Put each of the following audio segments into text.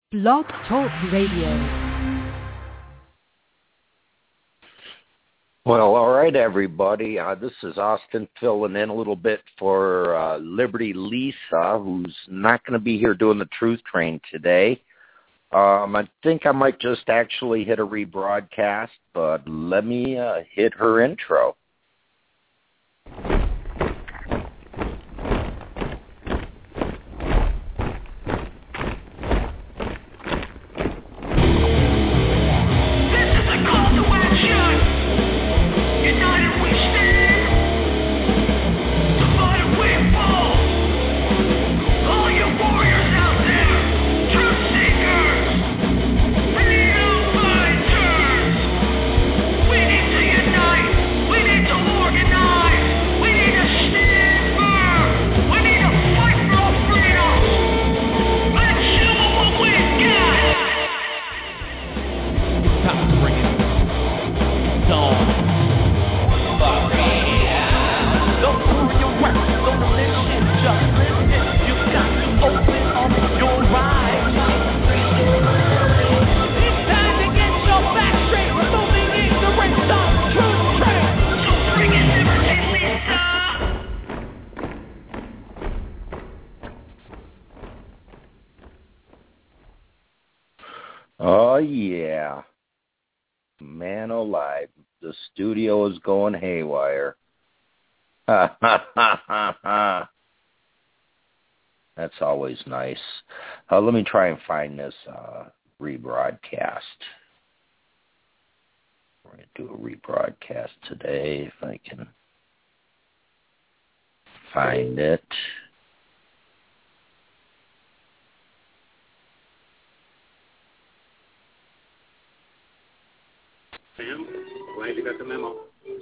Blog Talk Radio. Well, all right, everybody. This is Austin filling in a little bit for Liberty Lisa, who's not going to be here doing the Truth Train today. I think I might just actually hit a rebroadcast, but let me hit her intro. Oh, yeah. Man alive. The studio is going haywire. Ha, ha, ha, ha, ha. That's always nice. Let me try and find this rebroadcast. We're going to do a rebroadcast today, if I can find it. Sam, glad you got the memo.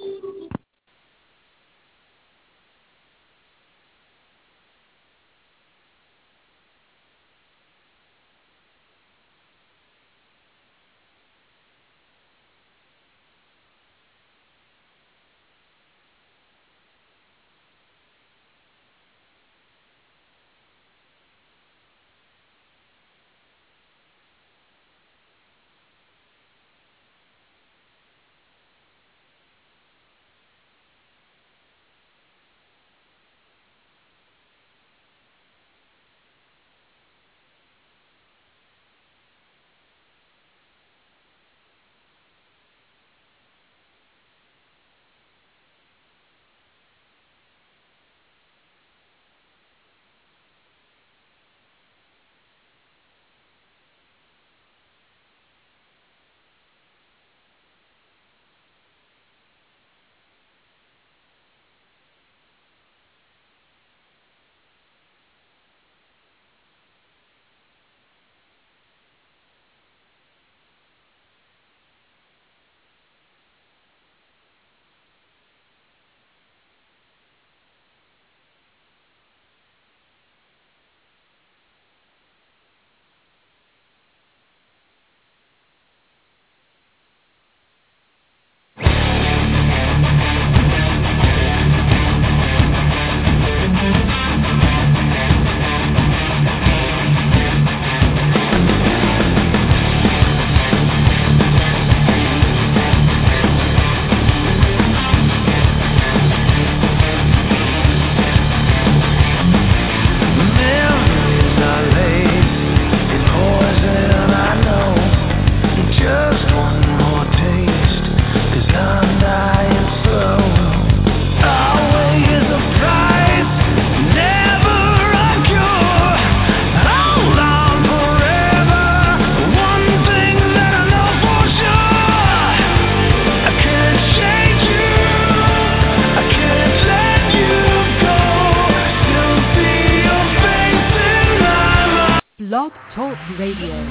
Blog Talk Radio.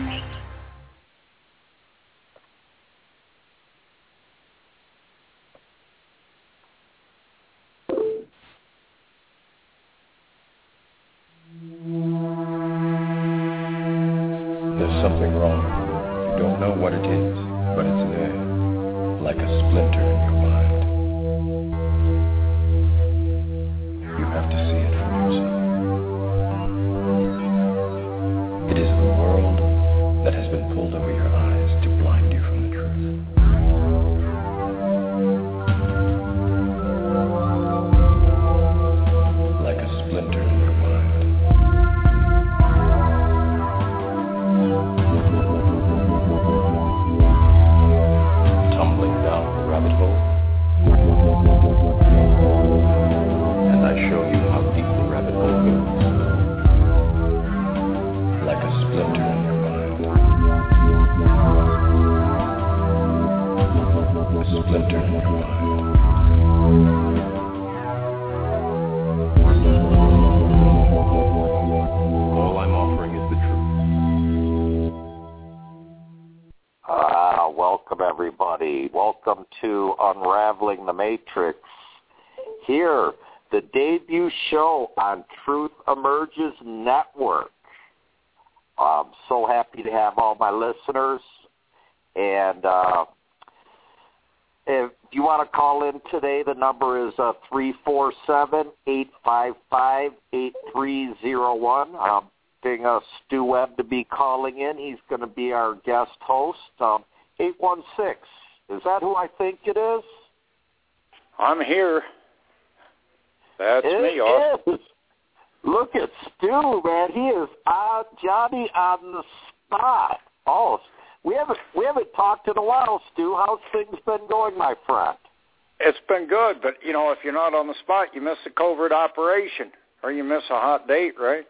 There's something wrong. You don't know what it is, but it's there, like a splinter in your mind. You have to see it for yourself. It is the world splinter in your mind. A splinter in your mind. All I'm offering is the truth. Welcome, everybody. Welcome to Unraveling the Matrix. Here, the debut show on Truth Emerges Network. I'm so happy to have all my listeners. And if you want to call in today, the number is 347-855-8301. I'm getting Stu Webb to be calling in. He's going to be our guest host. 816. Is that who I think it is? I'm here. That's me, Austin. Look at Stu, man. He is Johnny on the spot. Oh, we haven't talked in a while, Stu. How's things been going, my friend? It's been good, but, you know, if you're not on the spot, you miss a covert operation, or you miss a hot date, right?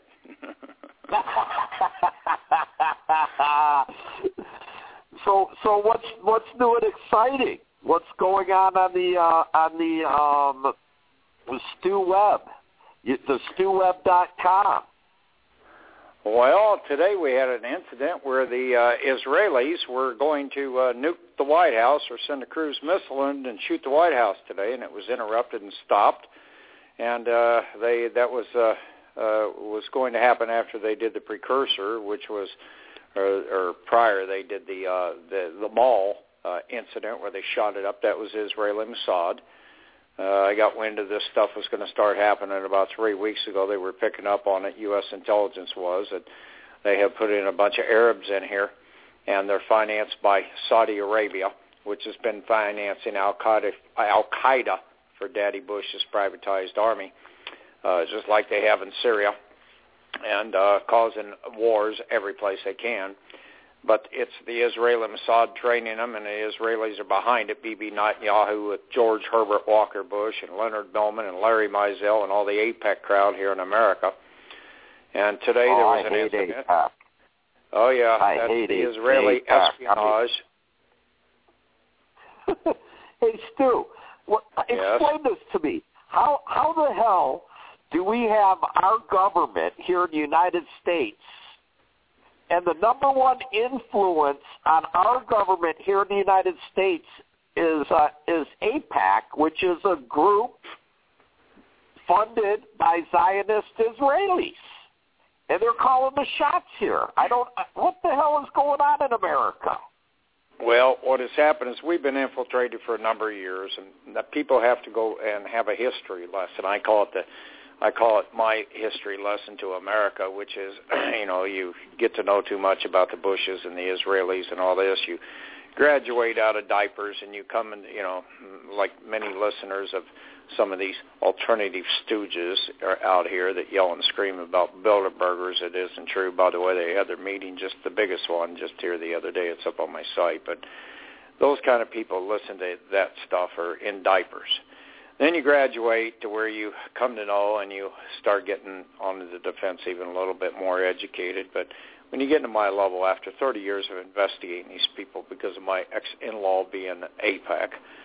So what's new and exciting? What's going on the Stu Webb, the StuWebb.com? Well, today we had an incident where the Israelis were going to nuke the White House or send a cruise missile in and shoot the White House today, and it was interrupted and stopped. And that was going to happen after they did the precursor, which was, or prior they did the mall incident where they shot it up. That was Israeli Mossad. I got wind of this stuff was going to start happening about 3 weeks ago. They were picking up on it. U.S. intelligence was that they have put in a bunch of Arabs in here, and they're financed by Saudi Arabia, which has been financing Al-Qaeda for Daddy Bush's privatized army, just like they have in Syria, and causing wars every place they can. But it's the Israeli Mossad training them, and the Israelis are behind it. Bibi Netanyahu with George Herbert Walker Bush and Leonard Bellman and Larry Mizell and all the AIPAC crowd here in America. And today there was an incident. AIPAC. Oh, yeah. That's the Israeli espionage. Hey, Stu, explain this to me. How the hell do we have our government here in the United States, and the number one influence on our government here in the United States is AIPAC, which is a group funded by Zionist Israelis, and they're calling the shots here. What the hell is going on in America? Well, what has happened is we've been infiltrated for a number of years, and that people have to go and have a history lesson. I call it my history lesson to America, which is, you get to know too much about the Bushes and the Israelis and all this. You graduate out of diapers and you come and, like many listeners of some of these alternative stooges are out here that yell and scream about Bilderbergers. It isn't true. By the way, they had their meeting, just the biggest one, just here the other day. It's up on my site. But those kind of people listen to that stuff are in diapers. Then you graduate to where you come to know and you start getting onto the defense even a little bit more educated. But when you get into my level, after 30 years of investigating these people because of my ex-in-law being AIPAC,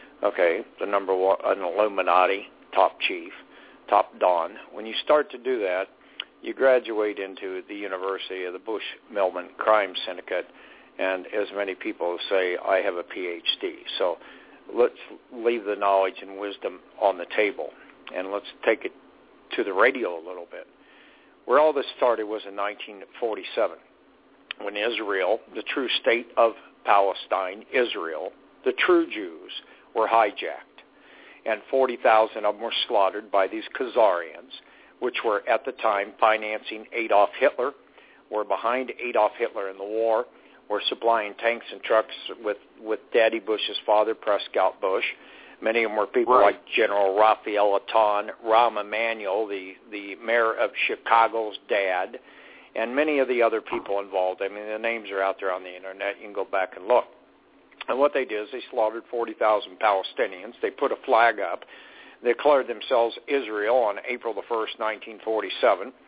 the number one, an Illuminati, top chief, top don, when you start to do that, you graduate into the University of the Bush-Millman Crime Syndicate, and as many people say, I have a PhD. So let's leave the knowledge and wisdom on the table, and let's take it to the radio a little bit. Where all this started was in 1947, when Israel, the true state of Palestine, Israel, the true Jews, were hijacked, and 40,000 of them were slaughtered by these Khazarians, which were at the time financing Adolf Hitler, were behind Adolf Hitler in the war, were supplying tanks and trucks with Daddy Bush's father, Prescott Bush. Many of them were people like General Raphael Aton, Rahm Emanuel, the mayor of Chicago's dad, and many of the other people involved. I mean, the names are out there on the Internet. You can go back and look. And what they did is they slaughtered 40,000 Palestinians. They put a flag up. They declared themselves Israel on April the 1st, 1947.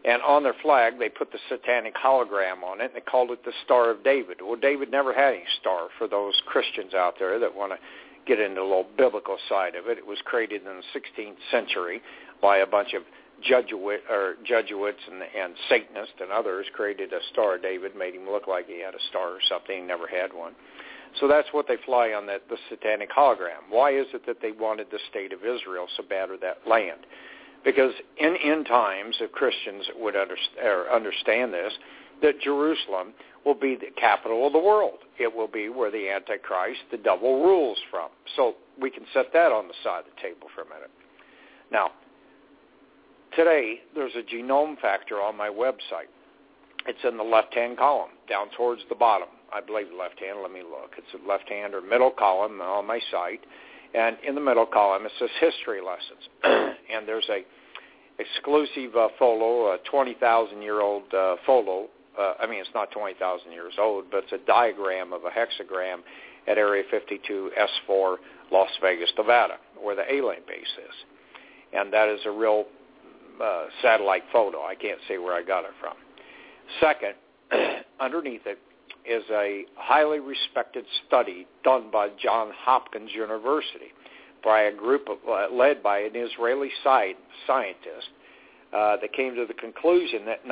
And on their flag, they put the satanic hologram on it, and they called it the Star of David. Well, David never had any star for those Christians out there that want to get into the little biblical side of it. It was created in the 16th century by a bunch of Jesuits and Satanists and others, created a Star of David, made him look like he had a star or something. He never had one. So that's what they fly on, the satanic hologram. Why is it that they wanted the state of Israel so bad, or that land? Because in end times, if Christians would understand this, that Jerusalem will be the capital of the world. It will be where the Antichrist, the devil, rules from. So we can set that on the side of the table for a minute. Now, today, there's a genome factor on my website. It's in the left-hand column, down towards the bottom. I believe left-hand. Let me look. It's the left-hand or middle column on my site. And in the middle column, it says history lessons. And there's a exclusive photo, a 20,000-year-old photo. It's not 20,000 years old, but it's a diagram of a hexagram at Area 52 S4, Las Vegas, Nevada, where the alien base is. And that is a real satellite photo. I can't say where I got it from. Second, underneath it is a highly respected study done by Johns Hopkins University by a group led by an Israeli scientist that came to the conclusion that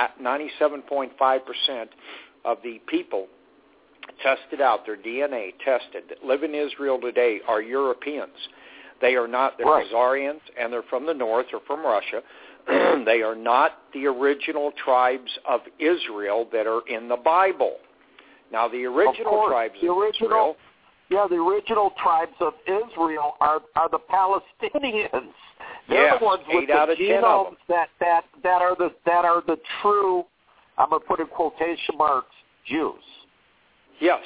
97.5% of the people tested out, their DNA tested, that live in Israel today are Europeans. They are not, they're Khazarians, and they're from the north or from Russia. They are not the original tribes of Israel that are in the Bible. Now, the original tribes of Israel... Yeah, the original tribes of Israel are the Palestinians. They're the ones with the genomes that are the true, I'm going to put in quotation marks, Jews. Yes.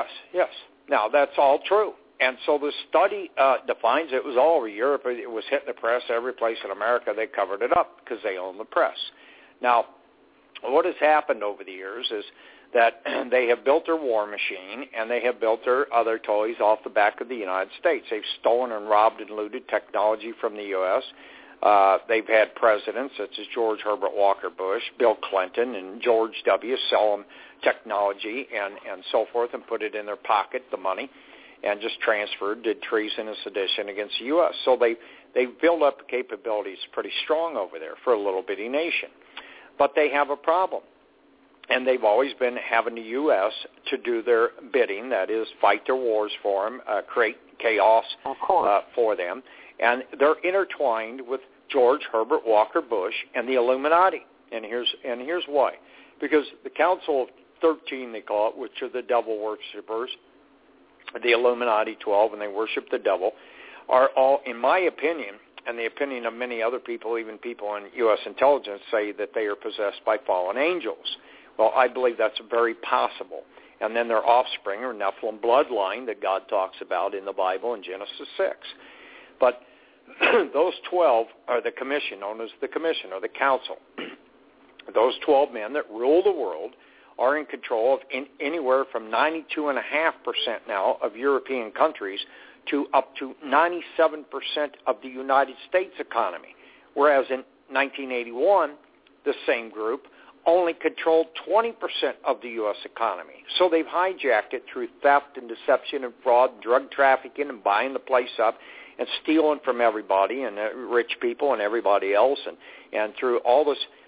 Now, that's all true. And so the study defines it was all over Europe. It was hitting the press every place in America. They covered it up because they own the press. Now, what has happened over the years is that they have built their war machine, and they have built their other toys off the back of the United States. They've stolen and robbed and looted technology from the U.S. They've had presidents such as George Herbert Walker Bush, Bill Clinton, and George W. sell them technology and so forth and put it in their pocket, the money, and just transferred, did treason and sedition against the U.S. So they've built up capabilities pretty strong over there for a little bitty nation. But they have a problem. And they've always been having the U.S. to do their bidding, that is, fight their wars for them, create chaos for them. And they're intertwined with George Herbert Walker Bush and the Illuminati. And here's why. Because the Council of 13, they call it, which are the devil worshippers, the Illuminati 12, and they worship the devil, are all, in my opinion, and the opinion of many other people, even people in U.S. intelligence, say that they are possessed by fallen angels. Well, I believe that's very possible. And then their offspring or Nephilim bloodline that God talks about in the Bible in Genesis 6. But those 12 are the commission, known as the commission or the council. Those 12 men that rule the world are in control of anywhere from 92.5% now of European countries to up to 97% of the United States economy. Whereas in 1981, the same group only controlled 20% of the U.S. economy. So they've hijacked it through theft and deception and fraud, drug trafficking and buying the place up and stealing from everybody and rich people and everybody else and through all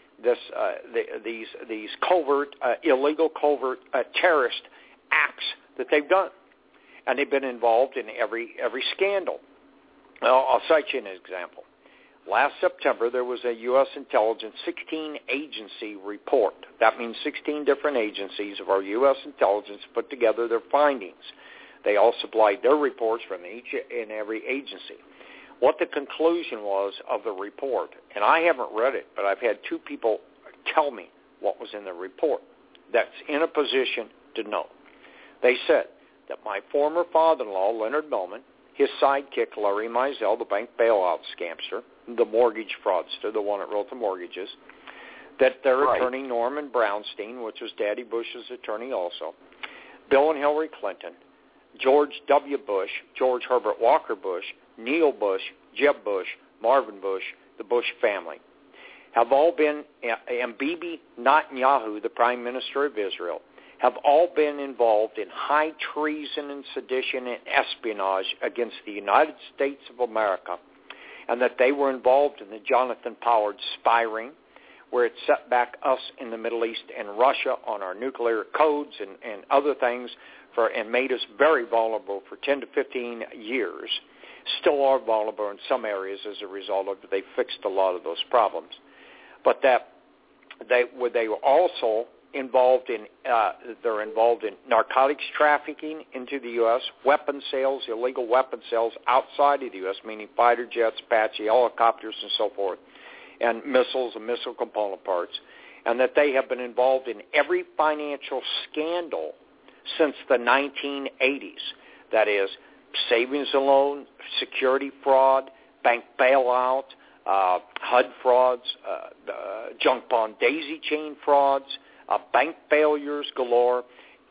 these covert, illegal covert terrorist acts that they've done. And they've been involved in every scandal. Well, I'll cite you an example. Last September, there was a U.S. intelligence 16-agency report. That means 16 different agencies of our U.S. intelligence put together their findings. They all supplied their reports from each and every agency. What the conclusion was of the report, and I haven't read it, but I've had two people tell me what was in the report that's in a position to know. They said that my former father-in-law, Leonard Millman, his sidekick, Larry Mizell, the bank bailout scamster, the mortgage fraudster, the one that wrote the mortgages, that their attorney, Norman Brownstein, which was Daddy Bush's attorney also, Bill and Hillary Clinton, George W. Bush, George Herbert Walker Bush, Neil Bush, Jeb Bush, Marvin Bush, the Bush family, have all been, and Bibi Netanyahu, the Prime Minister of Israel, have all been involved in high treason and sedition and espionage against the United States of America, and that they were involved in the Jonathan Pollard spy ring, where it set back us in the Middle East and Russia on our nuclear codes and other things, and made us very vulnerable for 10 to 15 years. Still are vulnerable in some areas as a result of it. They fixed a lot of those problems. But that they were also involved in, they're involved in narcotics trafficking into the U.S., weapon sales, illegal weapon sales outside of the U.S., meaning fighter jets, Apache helicopters, and so forth, and missiles and missile component parts, and that they have been involved in every financial scandal since the 1980s. That is, savings and loan, security fraud, bank bailout, HUD frauds, junk bond daisy chain frauds, bank failures galore,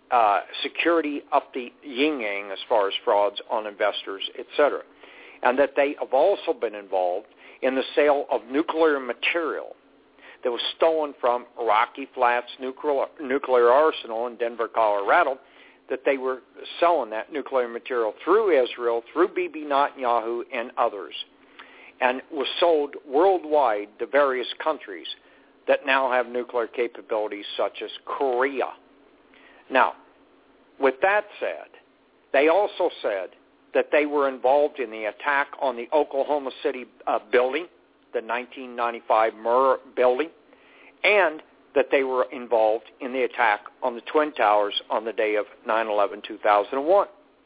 security up the yin-yang as far as frauds on investors, etc. And that they have also been involved in the sale of nuclear material that was stolen from Rocky Flats nuclear arsenal in Denver, Colorado, that they were selling that nuclear material through Israel, through Bibi Netanyahu and others, and was sold worldwide to various countries that now have nuclear capabilities such as Korea. Now, with that said, they also said that they were involved in the attack on the Oklahoma City building, the 1995 Murrah building, and that they were involved in the attack on the Twin Towers on the day of 9/11/2001.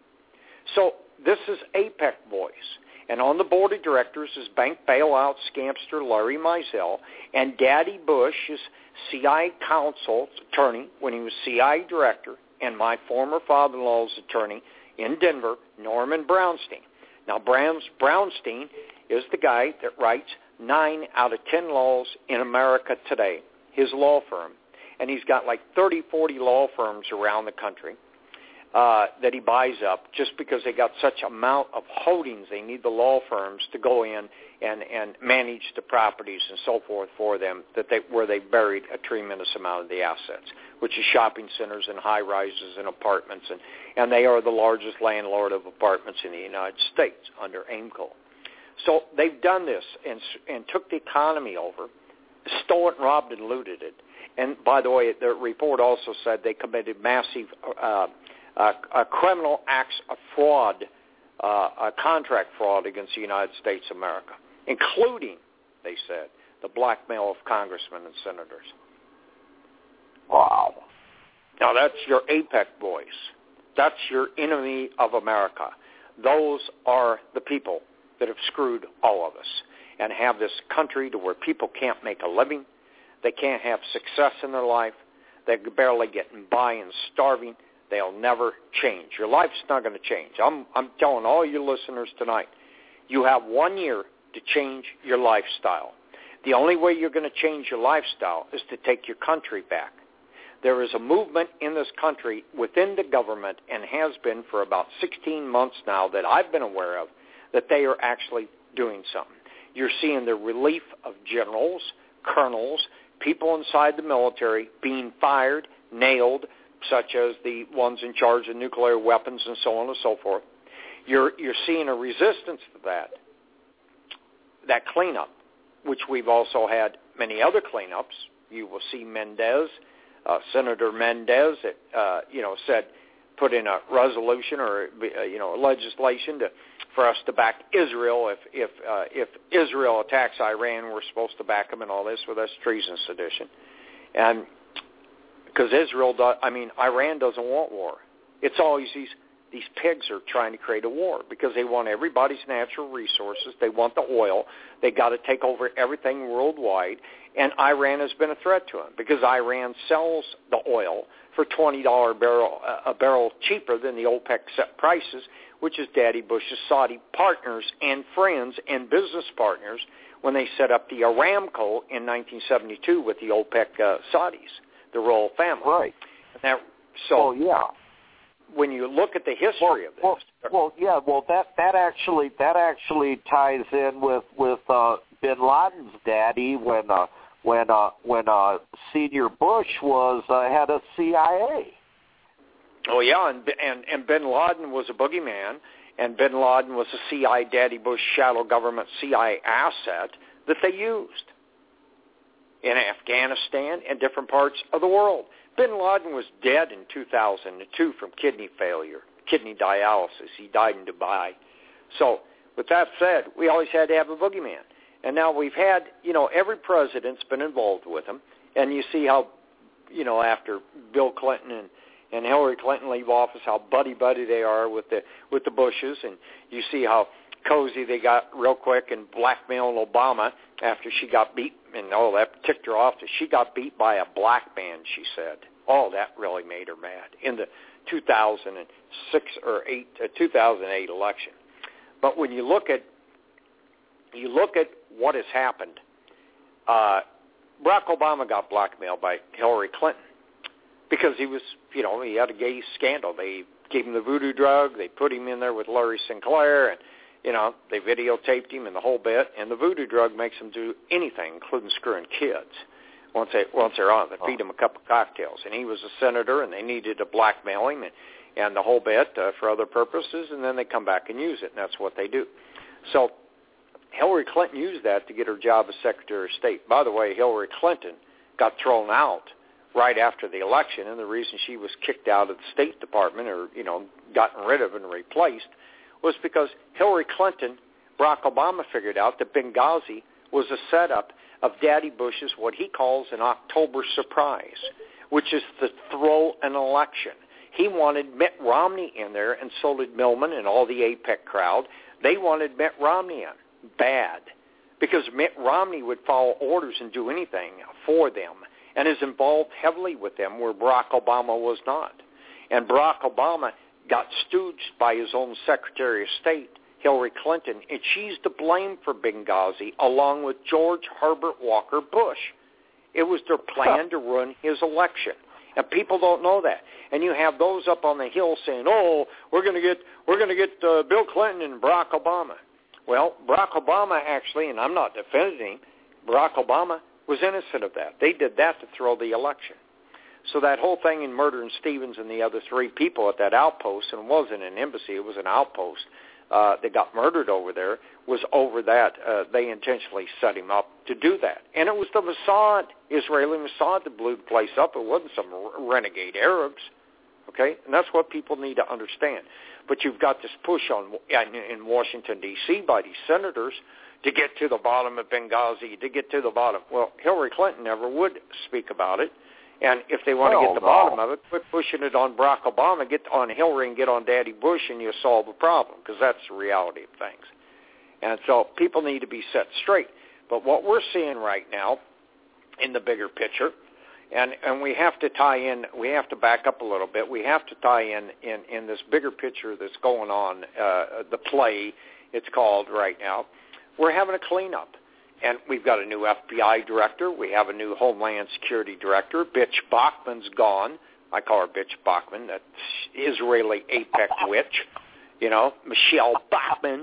So this is AIPAC voice. And on the board of directors is bank bailout scamster Larry Mizell and Daddy Bush's CIA counsel attorney when he was CIA director, and my former father-in-law's attorney in Denver, Norman Brownstein. Now, Brownstein is the guy that writes 9 out of 10 laws in America today, his law firm. And he's got like 30, 40 law firms around the country that he buys up just because they got such amount of holdings. They need the law firms to go in and manage the properties and so forth for them where they buried a tremendous amount of the assets, which is shopping centers and high-rises and apartments. And they are the largest landlord of apartments in the United States under AIMCO. So they've done this and took the economy over, stole it, robbed and looted it. And by the way, the report also said they committed massive criminal acts of fraud, contract fraud against the United States of America, including, they said, the blackmail of congressmen and senators. Wow. Now that's your AIPAC voice. That's your enemy of America. Those are the people that have screwed all of us and have this country to where people can't make a living. They can't have success in their life. They're barely getting by and starving. They'll never change. Your life's not going to change. I'm telling all you listeners tonight, you have 1 year to change your lifestyle. The only way you're going to change your lifestyle is to take your country back. There is a movement in this country within the government, and has been for about 16 months now that I've been aware of, that they are actually doing something. You're seeing the relief of generals, colonels, people inside the military being fired, nailed, such as the ones in charge of nuclear weapons and so on and so forth. You're seeing a resistance to that cleanup, which we've also had many other cleanups. You will see Mendez, Senator Mendez, said put in a resolution or legislation for us to back Israel if Israel attacks Iran, we're supposed to back them and all this. Well, that's treason, sedition, and because Iran doesn't want war. It's always these pigs are trying to create a war because they want everybody's natural resources. They want the oil. They got to take over everything worldwide. And Iran has been a threat to them because Iran sells the oil for $20 a barrel cheaper than the OPEC set prices, which is Daddy Bush's Saudi partners and friends and business partners when they set up the Aramco in 1972 with the OPEC Saudis, the royal family. Right. When you look at the history of this, that actually ties in with Bin Laden's daddy when when Senior Bush was head of CIA. Oh yeah, and Bin Laden was a boogeyman, and Bin Laden was a CIA, Daddy Bush shadow government CIA asset that they used in Afghanistan and different parts of the world. Bin Laden was dead in 2002 from kidney failure, kidney dialysis. He died in Dubai. So with that said, we always had to have a boogeyman. And now we've had, every president's been involved with him. And you see how, after Bill Clinton and Hillary Clinton leave office, how buddy-buddy they are with the Bushes. And you see how cozy they got real quick and blackmailing Obama after she got beat, and that ticked her off. She got beat by a black man, she said. Oh, that really made her mad in the 2008 election. But when you look at what has happened, Barack Obama got blackmailed by Hillary Clinton because he was, he had a gay scandal. They gave him the voodoo drug. They put him in there with Larry Sinclair, and they videotaped him and the whole bit. And the voodoo drug makes them do anything, including screwing kids. Once they're on, they feed him a cup of cocktails. And he was a senator, and they needed to blackmail him and the whole bit for other purposes, and then they come back and use it, and that's what they do. So Hillary Clinton used that to get her job as Secretary of State. By the way, Hillary Clinton got thrown out right after the election, and the reason she was kicked out of the State Department or, gotten rid of and replaced was because Hillary Clinton, Barack Obama figured out that Benghazi was a setup of Daddy Bush's what he calls an October surprise, which is to throw an election. He wanted Mitt Romney in there, and so did Millman and all the AIPAC crowd. They wanted Mitt Romney in, bad, because Mitt Romney would follow orders and do anything for them and is involved heavily with them where Barack Obama was not. And Barack Obama got stooged by his own Secretary of State, Hillary Clinton, and she's to blame for Benghazi along with George Herbert Walker Bush. It was their plan to ruin his election. And people don't know that. And you have those up on the Hill saying, "Oh, we're going to get Bill Clinton and Barack Obama." Well, Barack Obama actually, and I'm not defending him, Barack Obama was innocent of that. They did that to throw the election. So that whole thing in murdering Stevens and the other three people at that outpost, and it wasn't an embassy, it was an outpost that got murdered over there, was over that. They intentionally set him up to do that. And it was the Mossad, Israeli Mossad, that blew the place up. It wasn't some renegade Arabs. Okay? And that's what people need to understand. But you've got this push in Washington, D.C. by these senators to get to the bottom of Benghazi, to get to the bottom. Well, Hillary Clinton never would speak about it. And if they want to get to the bottom of it, quit pushing it on Barack Obama, get on Hillary and get on Daddy Bush, and you'll solve the problem, because that's the reality of things. And so people need to be set straight. But what we're seeing right now in the bigger picture, and we have to tie in, we have to back up a little bit, we have to tie in this bigger picture that's going on, the play it's called right now. We're having a cleanup. And we've got a new FBI director. We have a new Homeland Security director. Bitch Bachman's gone. I call her Bitch Bachman, that Israeli AIPAC witch. Michelle Bachmann,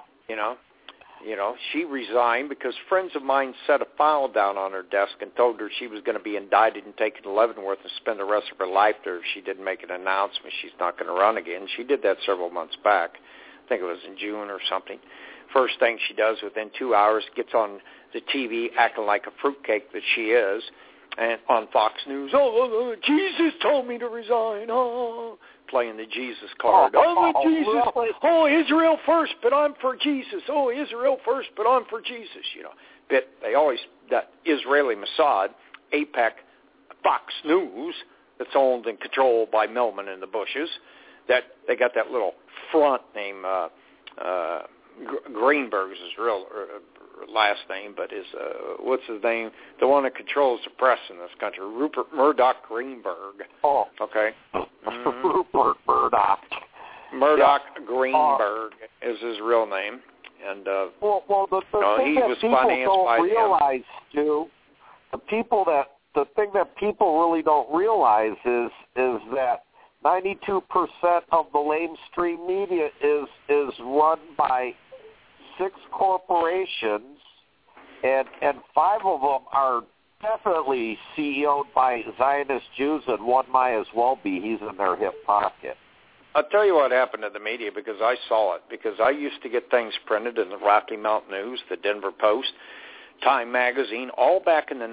she resigned because friends of mine set a file down on her desk and told her she was going to be indicted and taken to Leavenworth and spend the rest of her life there if she didn't make an announcement she's not going to run again. She did that several months back. I think it was in June or something. First thing she does within 2 hours, gets on the TV acting like a fruitcake that she is, and on Fox News, Jesus told me to resign, playing the Jesus card. Jesus. Really? Oh, Israel first, but I'm for Jesus. Oh, Israel first, but I'm for Jesus. But they always, that Israeli Mossad, AIPAC, Fox News, that's owned and controlled by Millman and the Bushes, that they got that little front name, Greenberg's his real last name, but his what's his name? The one that controls the press in this country, Rupert Murdoch Greenberg. Oh, okay. Mm-hmm. Rupert Murdoch. Murdoch Greenberg is his real name, and the thing he that was people financed don't by realize, Stu, the thing that people really don't realize is that 92% of the mainstream media is run by 6 corporations, and 5 of them are definitely CEO'd by Zionist Jews, and one might as well be. He's in their hip pocket. I'll tell you what happened to the media, because I saw it. Because I used to get things printed in the Rocky Mountain News, the Denver Post, Time Magazine, all back in the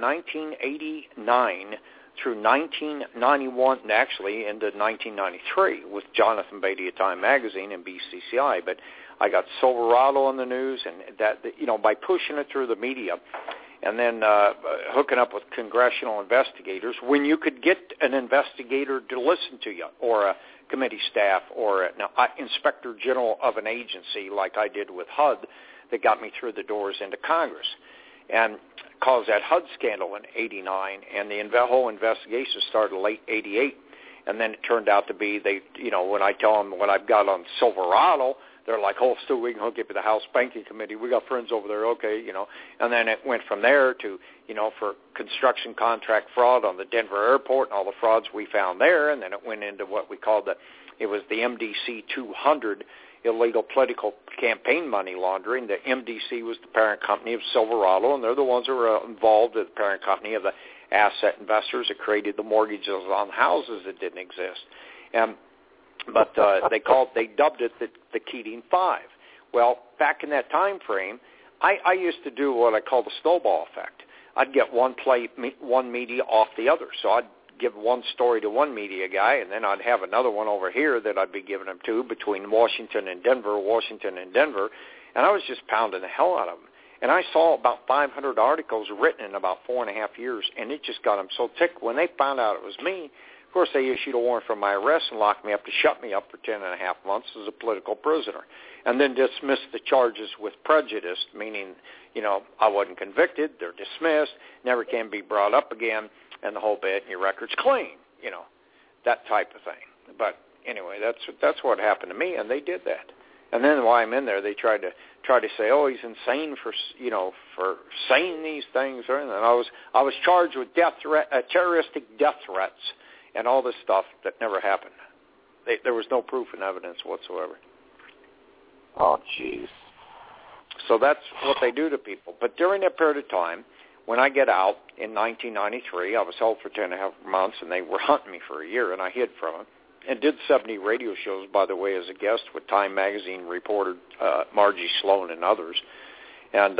1989 through 1991, actually into 1993, with Jonathan Beatty of Time Magazine and BCCI. But I got Silverado in the news, and that, you know, by pushing it through the media, and then hooking up with congressional investigators, when you could get an investigator to listen to you, or a committee staff, or an inspector general of an agency like I did with HUD, that got me through the doors into Congress, and caused that HUD scandal in '89, and the whole investigation started late '88, and then it turned out to be, they, you know, when I tell them what I've got on Silverado, they're like, oh, Stu, we can hook you up with the House Banking Committee. We got friends over there, okay, you know. And then it went from there to, you know, for construction contract fraud on the Denver airport and all the frauds we found there. And then it went into what we called it was the MDC 200, illegal political campaign money laundering. The MDC was the parent company of Silverado, and they're the ones who were involved with the parent company of the asset investors that created the mortgages on houses that didn't exist. But they dubbed it the Keating Five. Well, back in that time frame, I used to do what I call the snowball effect. I'd get one media off the other. So I'd give one story to one media guy, and then I'd have another one over here that I'd be giving them to, between Washington and Denver, and I was just pounding the hell out of them. And I saw about 500 articles written in about 4.5 years, and it just got them so ticked. When they found out it was me, of course, they issued a warrant for my arrest and locked me up to shut me up for 10.5 months as a political prisoner, and then dismissed the charges with prejudice, meaning, you know, I wasn't convicted, they're dismissed, never can be brought up again, and the whole bit, and your record's clean, you know, that type of thing. But anyway, that's what happened to me, and they did that. And then while I'm in there, they tried to say, oh, he's insane for saying these things, and I was charged with terroristic death threats, and all this stuff that never happened. There was no proof and evidence whatsoever. Oh, jeez. So that's what they do to people. But during that period of time, when I get out in 1993, I was held for 10.5 months, and they were hunting me for a year, and I hid from them. And did 70 radio shows, by the way, as a guest with Time Magazine reporter Margie Sloan and others. And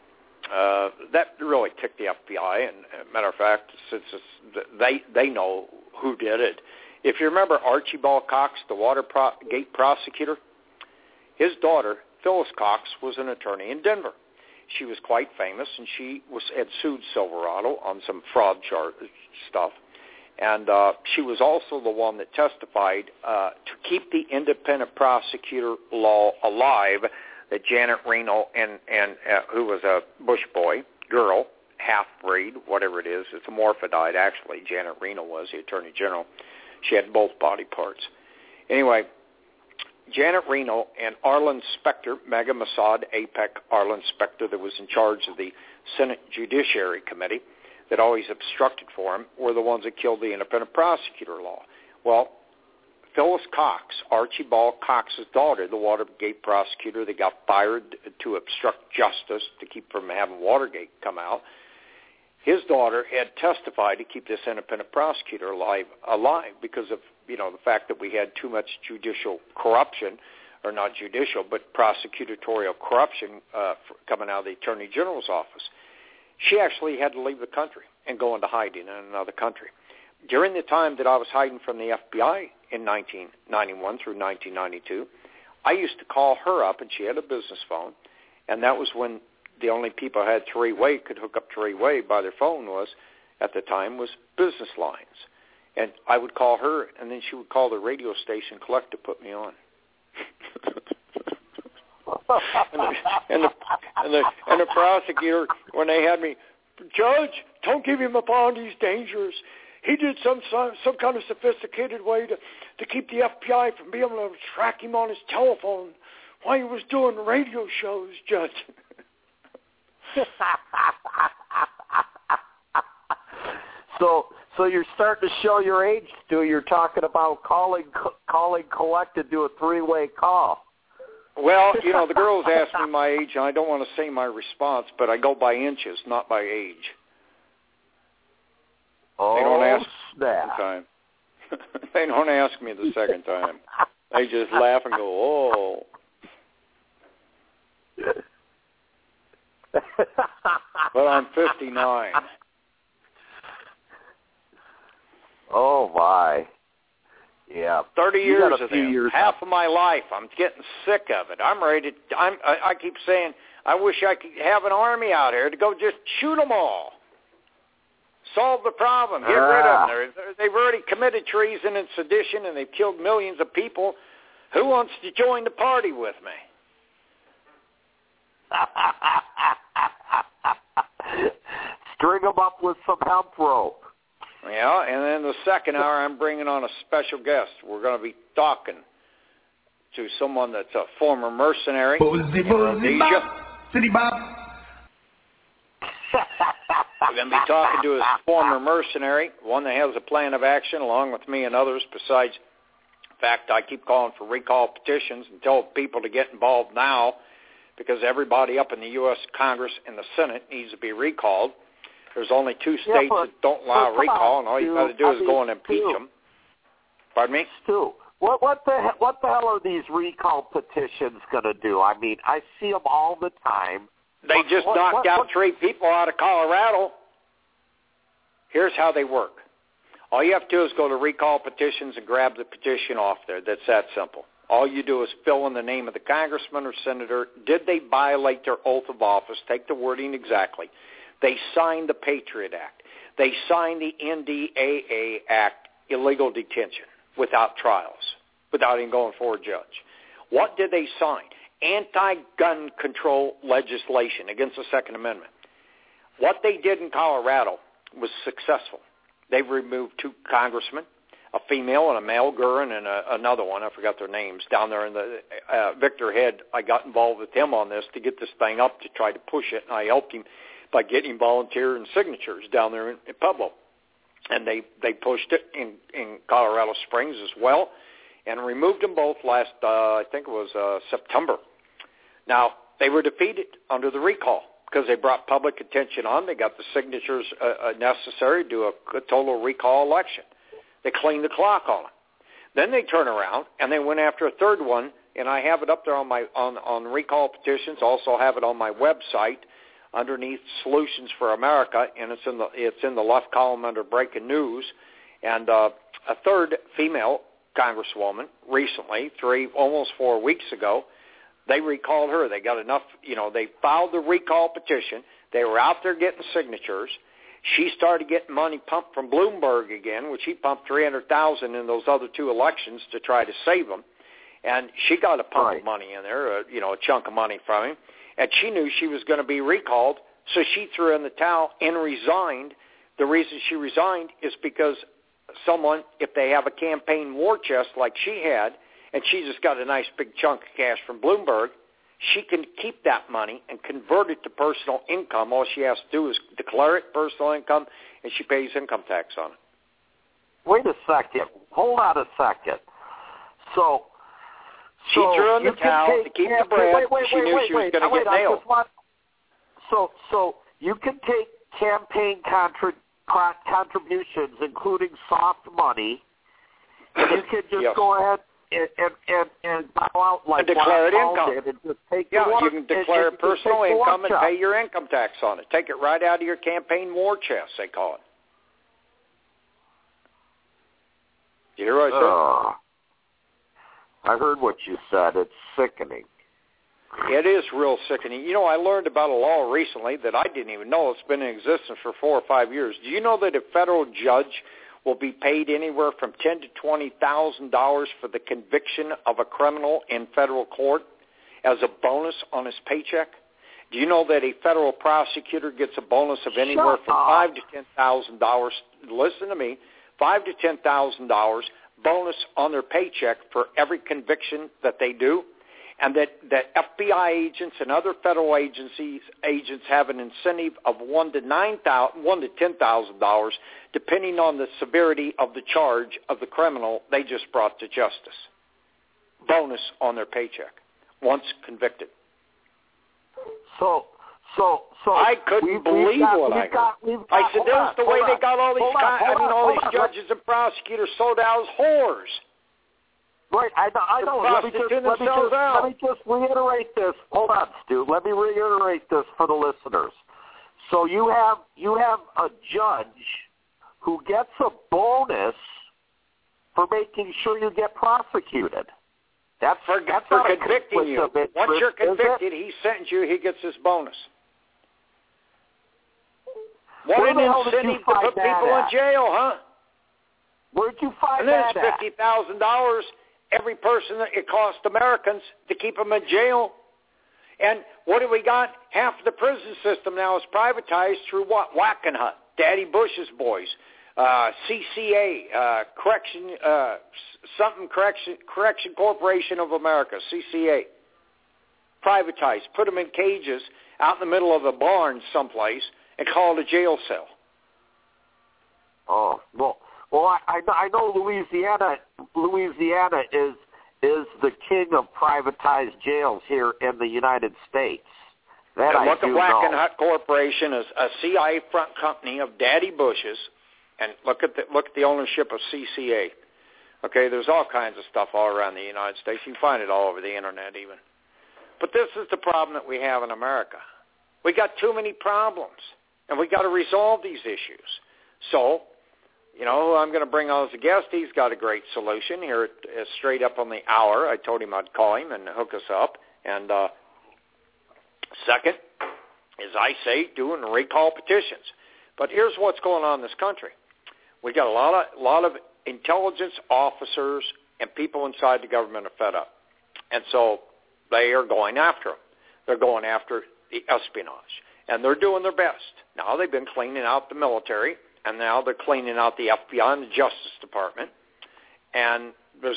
that really ticked the FBI. And matter of fact, since they know who did it. If you remember Archibald Cox, the Watergate prosecutor, his daughter, Phyllis Cox, was an attorney in Denver. She was quite famous, and she had sued Silverado on some fraud stuff. And she was also the one that testified to keep the independent prosecutor law alive, that Janet Reno and who was a Bush boy, girl, half-breed, whatever it is. It's a morphodite, actually. Janet Reno was the Attorney General. She had both body parts. Anyway, Janet Reno and Arlen Specter, Mega Mossad APEC Arlen Specter, that was in charge of the Senate Judiciary Committee, that always obstructed for him, were the ones that killed the independent prosecutor law. Well, Phyllis Cox, Archibald Cox's daughter, the Watergate prosecutor that got fired to obstruct justice, to keep from having Watergate come out, his daughter had testified to keep this independent prosecutor alive because of, you know, the fact that we had too much judicial corruption, or not judicial, but prosecutorial corruption coming out of the Attorney General's office. She actually had to leave the country and go into hiding in another country. During the time that I was hiding from the FBI in 1991 through 1992, I used to call her up, and she had a business phone, and that was when the only people who had three-way, could hook up three-way by their phone at the time, was business lines. And I would call her, and then she would call the radio station collect to put me on. and the prosecutor, when they had me, Judge, don't give him a bond, he's dangerous. He did some kind of sophisticated way to keep the FBI from being able to track him on his telephone while he was doing radio shows, Judge. So you're starting to show your age, Stu. You're talking about calling collect to do a three-way call. Well, you know, the girls ask me my age, and I don't want to say my response, but I go by inches, not by age. They don't ask snap. the second time. They don't ask me the second time. They just laugh and go, oh. But I'm 59. Oh, my. Yeah. 30 years of few this. Years half of my life. I'm getting sick of it. I'm ready to, I keep saying, I wish I could have an army out here to go just shoot them all. Solve the problem. Get rid of them. They've already committed treason and sedition, and they've killed millions of people. Who wants to join the party with me? String them up with some hemp rope. Yeah, and then the second hour, I'm bringing on a special guest. We're going to be talking to someone that's a former mercenary in Rhodesia. City Bob. We're going to be talking to his former mercenary, one that has a plan of action along with me and others. Besides, in fact, I keep calling for recall petitions and tell people to get involved now because everybody up in the U.S. Congress and the Senate needs to be recalled. There's only 2 states that don't allow recall, and all you got to do is go and impeach them. Pardon me? Stu, what the hell are these recall petitions going to do? I mean, I see them all the time. They just knocked out 3 people out of Colorado. Here's how they work. All you have to do is go to recall petitions and grab the petition off there. That's that simple. All you do is fill in the name of the congressman or senator. Did they violate their oath of office? Take the wording exactly. They signed the Patriot Act. They signed the NDAA Act, illegal detention, without trials, without even going for a judge. What did they sign? Anti-gun control legislation against the Second Amendment. What they did in Colorado was successful. They removed 2 congressmen, a female and a male, Gurin, and another one. I forgot their names. Down there in the Victor Head, I got involved with him on this to get this thing up to try to push it, and I helped him by getting volunteer and signatures down there in Pueblo. And they pushed it in Colorado Springs as well and removed them both last, I think it was September. Now, they were defeated under the recall because they brought public attention on. They got the signatures necessary to do a total recall election. They cleaned the clock on it. Then they turn around and they went after a third one, and I have it up there on my on recall petitions. Also have it on my website underneath Solutions for America, and it's in the left column under Breaking News. And a third female congresswoman recently, almost 4 weeks ago, they recalled her. They got enough, they filed the recall petition. They were out there getting signatures. She started getting money pumped from Bloomberg again, which he pumped $300,000 in those other 2 elections to try to save them. And she got a pump of money in there, a chunk of money from him. And she knew she was going to be recalled, so she threw in the towel and resigned. The reason she resigned is because someone, if they have a campaign war chest like she had, and she just got a nice big chunk of cash from Bloomberg, she can keep that money and convert it to personal income. All she has to do is declare it personal income, and she pays income tax on it. Wait a second. Hold on a second. So she threw in the towel to keep the bread. She knew she was going to get nailed. So you can take campaign contributions, including soft money, and you can just go ahead and bow out like declare it income. And just take you can declare personal income and pay your income tax on it. Take it right out of your campaign war chest, they call it. You hear what I said? I heard what you said. It's sickening. It is real sickening. I learned about a law recently that I didn't even know. It's been in existence for 4 or 5 years. Do you know that a federal judge will be paid anywhere from $10,000 to $20,000 for the conviction of a criminal in federal court as a bonus on his paycheck? Do you know that a federal prosecutor gets a bonus of anywhere from $5,000 to $10,000? Listen to me, $5,000 to $10,000 bonus on their paycheck for every conviction that they do, and that FBI agents and other federal agents have an incentive of $1,000 to $10,000, depending on the severity of the charge of the criminal they just brought to justice. Bonus on their paycheck once convicted. So So I couldn't believe what I heard. I said, "That's the way they got all these judges and prosecutors sold out as whores." Right, I know. Let me just reiterate this. Hold on, Stu. Let me reiterate this for the listeners. So you have a judge who gets a bonus for making sure you get prosecuted. That's for convicting you. Once you're convicted, he sentenced you. He gets this bonus. What an incentive to put people in jail, huh? Where'd you find that? And then it's $50,000 every person that it cost Americans to keep them in jail. And what do we got? Half of the prison system now is privatized through what? Wackenhut, Daddy Bush's boys, CCA, Correction Corporation of America, CCA. Privatized, put them in cages out in the middle of a barn someplace and call it a jail cell. Oh, well, I know Louisiana is the king of privatized jails here in the United States. That and look at Wackenhut Corporation as a CIA front company of Daddy Bush's, and look at the ownership of CCA. Okay, there's all kinds of stuff all around the United States. You can find it all over the internet even. But this is the problem that we have in America. We got too many problems, and we got to resolve these issues. So, you know, I'm going to bring on as a guest. He's got a great solution here straight up on the hour. I told him I'd call him and hook us up. And second, as I say, doing recall petitions. But here's what's going on in this country. We got a lot of intelligence officers and people inside the government are fed up. And so they are going after them. They're going after the espionage. And they're doing their best. Now they've been cleaning out the military, and now they're cleaning out the FBI and the Justice Department. And there's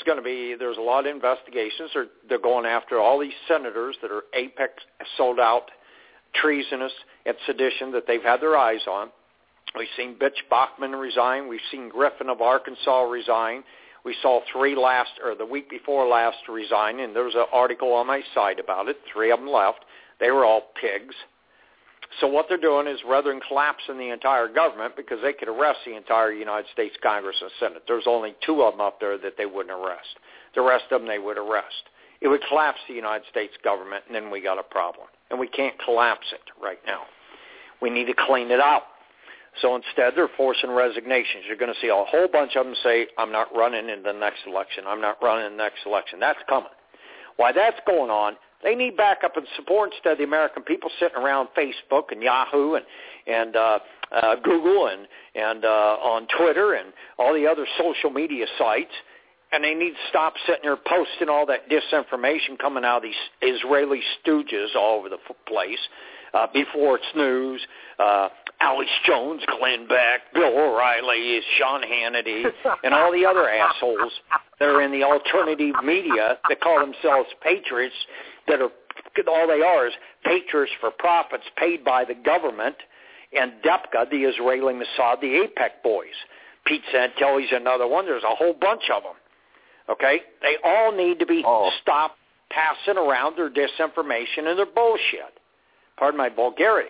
a lot of investigations. They're going after all these senators that are apex sold out, treasonous, and sedition that they've had their eyes on. We've seen Bitch Bachmann resign. We've seen Griffin of Arkansas resign. We saw the week before last resign, and there was an article on my site about it. 3 of them left. They were all pigs. So what they're doing is rather than collapsing the entire government, because they could arrest the entire United States Congress and Senate. There's only 2 of them up there that they wouldn't arrest. The rest of them they would arrest. It would collapse the United States government, and then we got a problem. And we can't collapse it right now. We need to clean it out. So instead, they're forcing resignations. You're going to see a whole bunch of them say, I'm not running in the next election. I'm not running in the next election. That's coming. Why that's going on, they need backup and support instead of the American people sitting around Facebook and Yahoo and Google and on Twitter and all the other social media sites. And they need to stop sitting there posting all that disinformation coming out of these Israeli stooges all over the place. Before It's News, Alex Jones, Glenn Beck, Bill O'Reilly, Sean Hannity, and all the other assholes that are in the alternative media that call themselves patriots, that are all they are is patriots for profits paid by the government, and DEPCA, the Israeli Mossad, the AIPAC boys. Pete Santelli's another one. There's a whole bunch of them. Okay? They all need to be stopped passing around their disinformation and their bullshit. Pardon my vulgarity.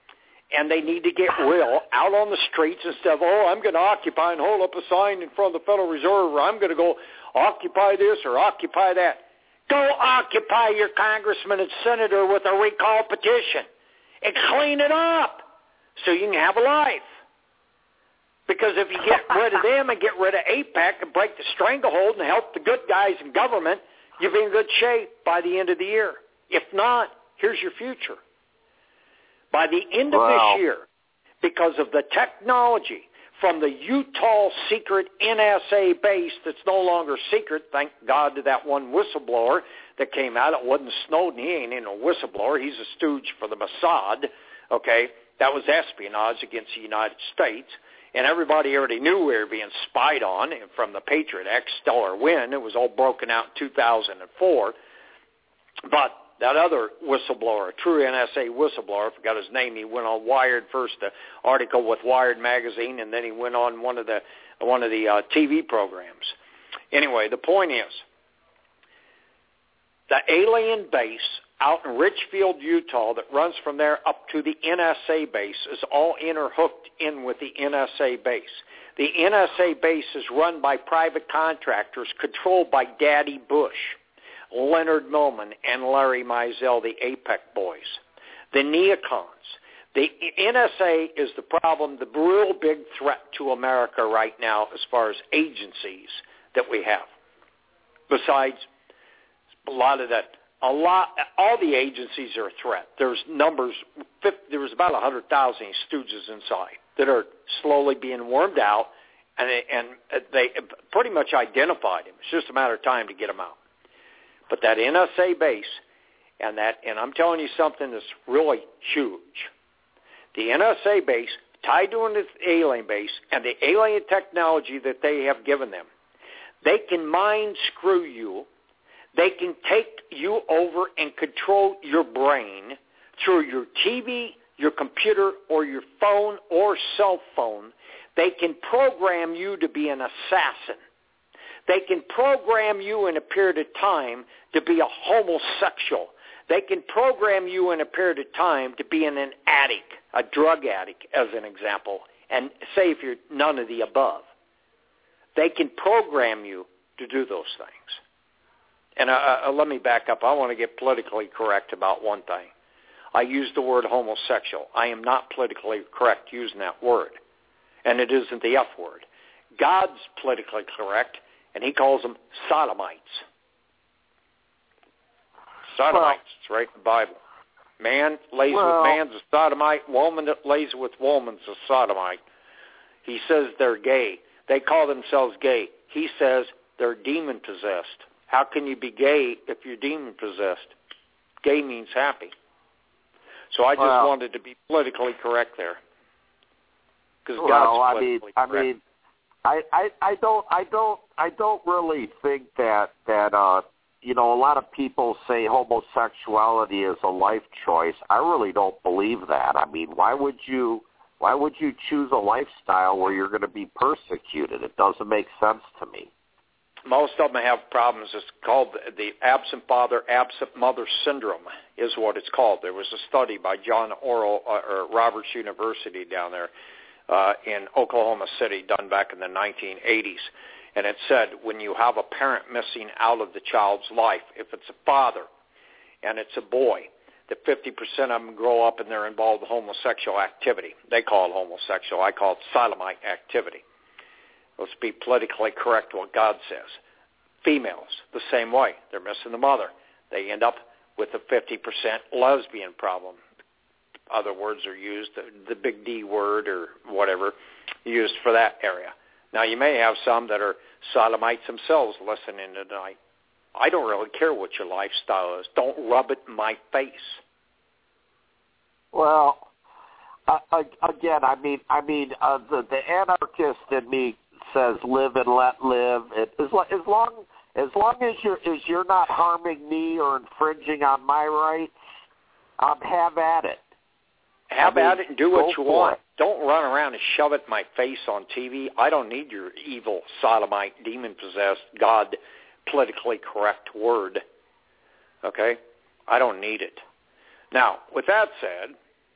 And they need to get real out on the streets instead of, I'm going to occupy and hold up a sign in front of the Federal Reserve, or I'm going to go occupy this or occupy that. Go occupy your congressman and senator with a recall petition and clean it up so you can have a life. Because if you get rid of them and get rid of AIPAC and break the stranglehold and help the good guys in government, you'll be in good shape by the end of the year. If not, here's your future. By the end of this year, because of the technology from the Utah secret NSA base that's no longer secret, thank God to that one whistleblower that came out. It wasn't Snowden. He ain't a whistleblower. He's a stooge for the Mossad. Okay, that was espionage against the United States. And everybody already knew we were being spied on from the Patriot Act, Stellar Wind. It was all broken out in 2004. But that other whistleblower, true NSA whistleblower, I forgot his name. He went on Wired first, the article with Wired magazine, and then he went on one of the TV programs. Anyway, the point is, the alien base out in Richfield, Utah, that runs from there up to the NSA base is all interhooked in with the NSA base. The NSA base is run by private contractors controlled by Daddy Bush, Leonard Millman, and Larry Mizell, the APEC boys, the neocons. The NSA is the problem, the real big threat to America right now as far as agencies that we have. Besides all the agencies are a threat. There's there's about 100,000 stooges inside that are slowly being wormed out, and they pretty much identified him. It's just a matter of time to get them out. But that NSA base, and I'm telling you something that's really huge. The NSA base tied to an alien base and the alien technology that they have given them, they can mind screw you. They can take you over and control your brain through your TV, your computer, or your phone or cell phone. They can program you to be an assassin. They can program you in a period of time to be a homosexual. They can program you in a period of time to be an addict, a drug addict, as an example, and say if you're none of the above. They can program you to do those things. And let me back up. I want to get politically correct about one thing. I use the word homosexual. I am not politically correct using that word. And it isn't the F word. God's politically correct, and he calls them sodomites. Sodomites. It's right in the Bible. Man lays with man's a sodomite. Woman that lays with woman's a sodomite. He says they're gay. They call themselves gay. He says they're demon-possessed. How can you be gay if you're demon-possessed? Gay means happy. So I just wanted to be politically correct there. Because God's politically correct. I don't really think that a lot of people say homosexuality is a life choice. I really don't believe that. I mean, why would you choose a lifestyle where you're going to be persecuted? It doesn't make sense to me. Most of them have problems. It's called the absent father, absent mother syndrome is what it's called. There was a study by John Orrell, or Roberts University down there in Oklahoma City done back in the 1980s. And it said when you have a parent missing out of the child's life, if it's a father and it's a boy, that 50% of them grow up and they're involved in homosexual activity. They call it homosexual. I call it sodomite activity. Let's be politically correct what God says. Females, the same way. They're missing the mother. They end up with a 50% lesbian problem. Other words are used, the big D word or whatever, used for that area. Now, you may have some that are sodomites themselves listening tonight. I don't really care what your lifestyle is. Don't rub it in my face. Well, again, the anarchist in me says live and let live. As long as you're not harming me or infringing on my rights, have at it. Have at it and do what you want. Don't run around and shove it in my face on TV. I don't need your evil, sodomite, demon-possessed, God, politically correct word. Okay? I don't need it. Now, with that said,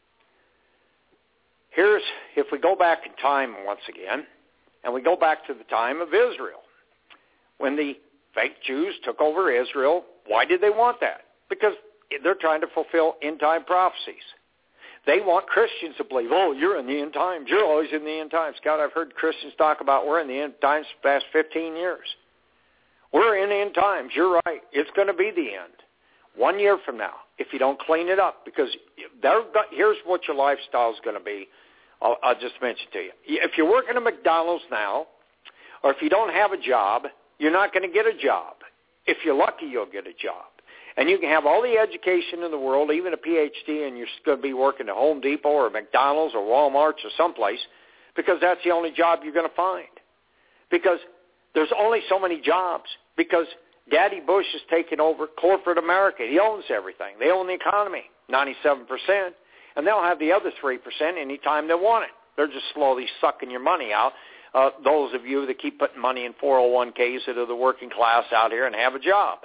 if we go back in time once again, and we go back to the time of Israel, when the fake Jews took over Israel, why did they want that? Because they're trying to fulfill end-time prophecies. They want Christians to believe, you're in the end times. You're always in the end times. God, I've heard Christians talk about we're in the end times for the past 15 years. We're in the end times. You're right. It's going to be the end. 1 year from now, if you don't clean it up, because here's what your lifestyle is going to be. I'll just mention to you. If you're working at McDonald's now, or if you don't have a job, you're not going to get a job. If you're lucky, you'll get a job. And you can have all the education in the world, even a PhD, and you're going to be working at Home Depot or McDonald's or Walmart or someplace, because that's the only job you're going to find. Because there's only so many jobs. Because Daddy Bush has taken over corporate America. He owns everything. They own the economy, 97%. And they'll have the other 3% anytime they want it. They're just slowly sucking your money out. Those of you that keep putting money in 401ks that are the working class out here and have a job.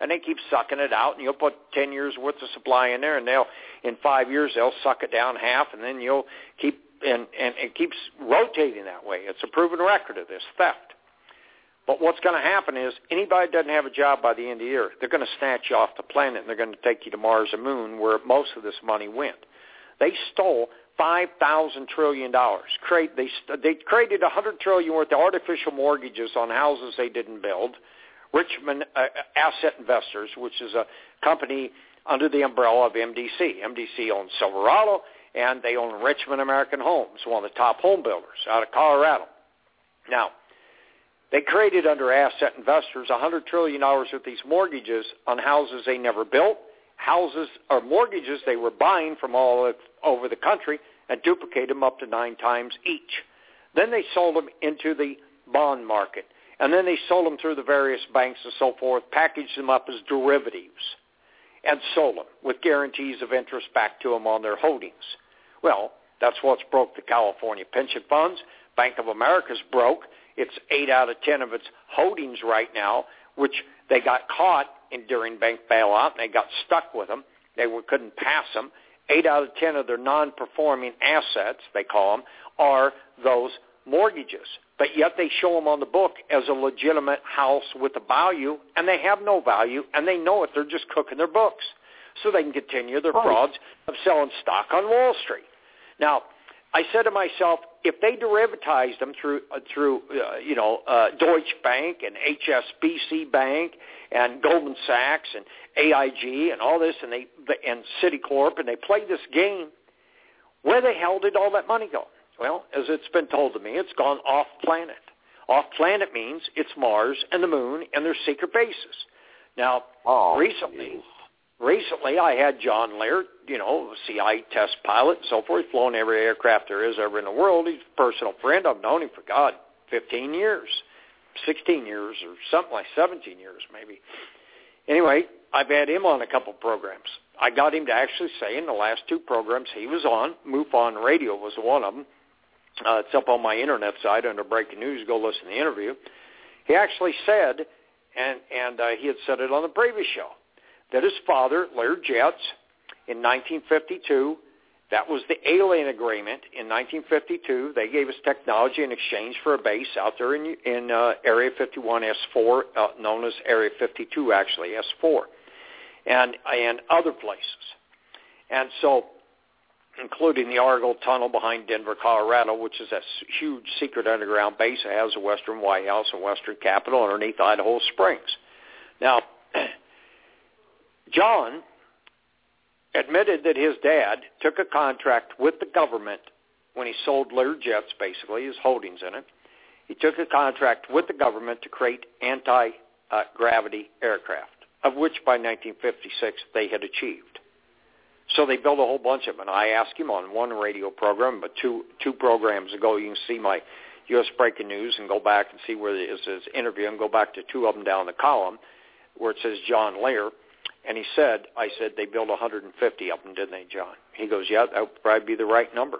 and they keep sucking it out, and you'll put 10 years worth of supply in there, and in 5 years they'll suck it down half, and then you'll keep, and it keeps rotating that way. It's a proven record of this theft. But what's going to happen is anybody that doesn't have a job by the end of the year, they're going to snatch you off the planet, and they're going to take you to Mars and Moon, where most of this money went. They stole $5,000 trillion. They created $100 trillion worth of artificial mortgages on houses they didn't build. Richmond Asset Investors, which is a company under the umbrella of MDC. MDC owns Silverado, and they own Richmond American Homes, one of the top home builders out of Colorado. Now, they created under asset investors $100 trillion worth of these mortgages on houses they never built, houses or mortgages they were buying from all over the country, and duplicated them up to 9 times each. Then they sold them into the bond market, and then they sold them through the various banks and so forth, packaged them up as derivatives, and sold them with guarantees of interest back to them on their holdings. Well, that's what's broke the California pension funds. Bank of America's broke. It's 8 out of 10 of its holdings right now, which they got caught during bank bailout, and they got stuck with them. They couldn't pass them. 8 out of 10 of their non-performing assets, they call them, are those mortgages. But yet they show them on the book as a legitimate house with a value, and they have no value, and they know it. They're just cooking their books so they can continue their frauds of selling stock on Wall Street. Now, I said to myself, if they derivatized them through Deutsche Bank and HSBC Bank and Goldman Sachs and AIG and all this, and Citicorp, and they played this game, where the hell did all that money go? Well, as it's been told to me, it's gone off-planet. Off-planet means it's Mars and the Moon and their secret bases. Now, recently I had John Lear, CIA test pilot and so forth, flown every aircraft there is ever in the world. He's a personal friend. I've known him for, 15 years, 16 years or something like 17 years maybe. Anyway, I've had him on a couple programs. I got him to actually say in the last 2 programs he was on, MUFON Radio was one of them. It's up on my internet site under Breaking News. Go listen to the interview. He actually said, and he had said it on the previous show, that his father, Lear Jets, in 1952, that was the alien agreement. In 1952, they gave us technology in exchange for a base out there in Area 51 S4, known as Area 52, actually, S4, and other places. And so, including the Argyle Tunnel behind Denver, Colorado, which is a huge secret underground base. It has a Western White House and Western Capitol underneath Idaho Springs. Now, John admitted that his dad took a contract with the government when he sold Lear Jets, basically, his holdings in it. He took a contract with the government to create anti-gravity aircraft, of which by 1956 they had achieved. So they built a whole bunch of them. And I asked him on one radio program, but two programs ago, you can see my U.S. Breaking News and go back and see where it is his interview and go back to 2 of them down the column where it says John Lear. And I said, they built 150 of them, didn't they, John? He goes, yeah, that would probably be the right number.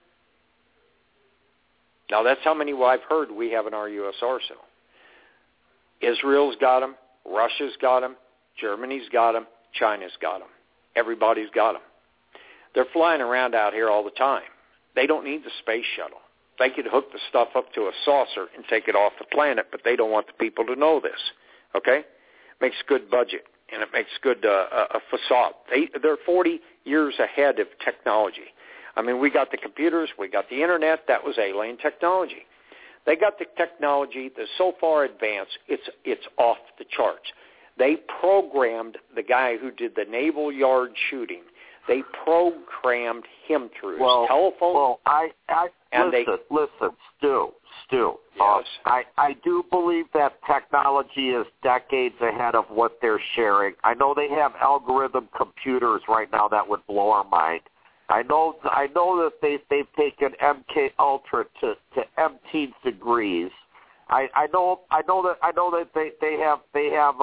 Now, that's how many I've heard we have in our U.S. arsenal. Israel's got them. Russia's got them. Germany's got them. China's got them. Everybody's got them. They're flying around out here all the time. They don't need the space shuttle. They could hook the stuff up to a saucer and take it off the planet, but they don't want the people to know this, okay? Makes good budget, and it makes good a facade. They're 40 years ahead of technology. I mean, we got the computers, we got the Internet. That was alien technology. They got the technology that's so far advanced, it's off the charts. They programmed the guy who did the Naval Yard shooting. They programmed him through his telephone. Listen, Stu. Yes. I do believe that technology is decades ahead of what they're sharing. I know they have algorithm computers right now that would blow our mind. I know that they've taken MK Ultra to umpteen degrees. I know that they have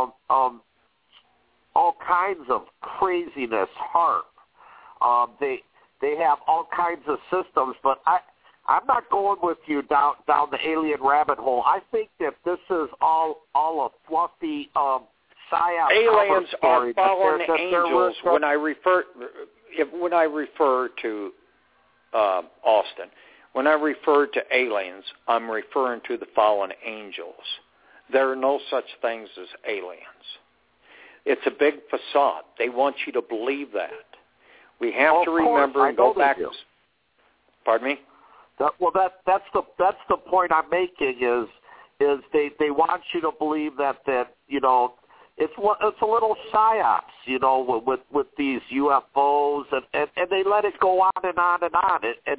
all kinds of craziness, HAARP. They have all kinds of systems, but I'm not going with you down the alien rabbit hole. I think that this is all a fluffy psyop. Aliens are fallen they're angels. When I refer to Austin, when I refer to aliens, I'm referring to the fallen angels. There are no such things as aliens. It's a big facade. They want you to believe that. We have to remember and go back. Pardon me? That's the point I'm making is they want you to believe that it's a little psyops, with these UFOs and they let it go on and on and on.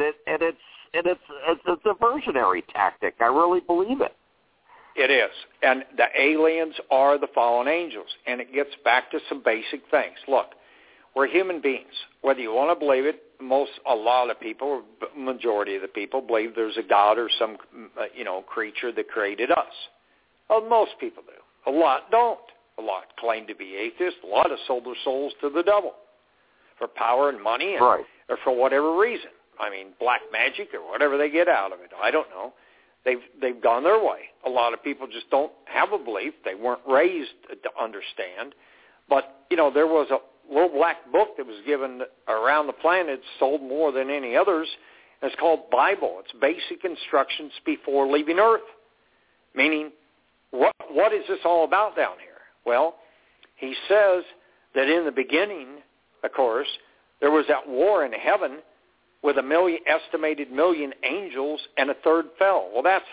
It's a diversionary tactic. I really believe it. It is. And the aliens are the fallen angels. And it gets back to some basic things. Look, we're human beings. Whether you want to believe it, a lot of people, majority of the people, believe there's a God or some, creature that created us. Well, most people do. A lot don't. A lot claim to be atheists. A lot have sold their souls to the devil for power and money or for whatever reason. I mean, black magic or whatever they get out of it. I don't know. They've gone their way. A lot of people just don't have a belief. They weren't raised to understand. But, there was a little black book that was given around the planet, sold more than any others. And it's called Bible. It's basic instructions before leaving Earth. Meaning, what is this all about down here? Well, he says that in the beginning, of course, there was that war in heaven with estimated million angels, and a third fell. Well, that's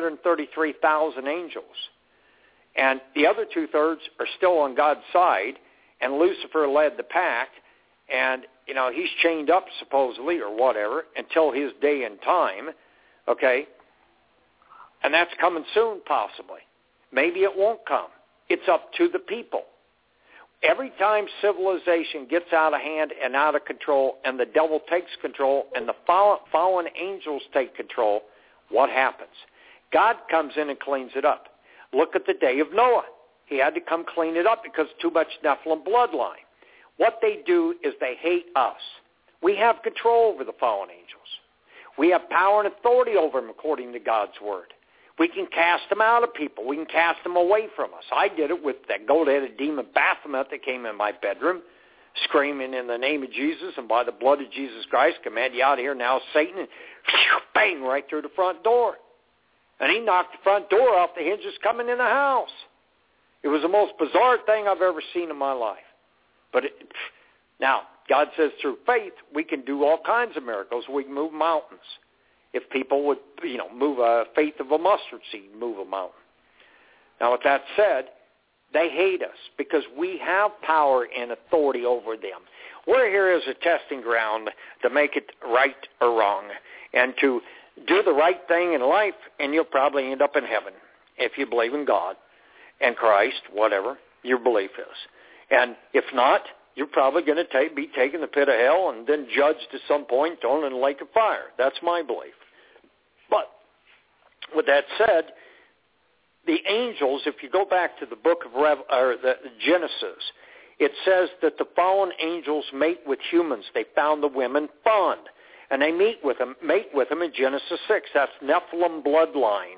333,000 angels. And the other two-thirds are still on God's side, and Lucifer led the pack, and, he's chained up supposedly or whatever until his day and time, okay? And that's coming soon possibly. Maybe it won't come. It's up to the people. Every time civilization gets out of hand and out of control and the devil takes control and the fallen angels take control, what happens? God comes in and cleans it up. Look at the day of Noah. He had to come clean it up because too much Nephilim bloodline. What they do is they hate us. We have control over the fallen angels. We have power and authority over them according to God's word. We can cast them out of people. We can cast them away from us. I did it with that goat-headed demon Baphomet that came in my bedroom, screaming in the name of Jesus and by the blood of Jesus Christ, command you out of here now, Satan, and bang, right through the front door. And he knocked the front door off the hinges coming in the house. It was the most bizarre thing I've ever seen in my life. But now, God says through faith, we can do all kinds of miracles. We can move mountains. If people would, move a faith of a mustard seed, move a mountain. Now, with that said, they hate us because we have power and authority over them. We're here as a testing ground to make it right or wrong and to do the right thing in life, and you'll probably end up in heaven if you believe in God and Christ, whatever your belief is. And if not, you're probably going to be taken to the pit of hell and then judged at some point, thrown in a lake of fire. That's my belief. But with that said, the angels, if you go back to the book of the Genesis, it says that the fallen angels mate with humans. They found the women fond, and they mate with them in Genesis 6. That's Nephilim bloodline,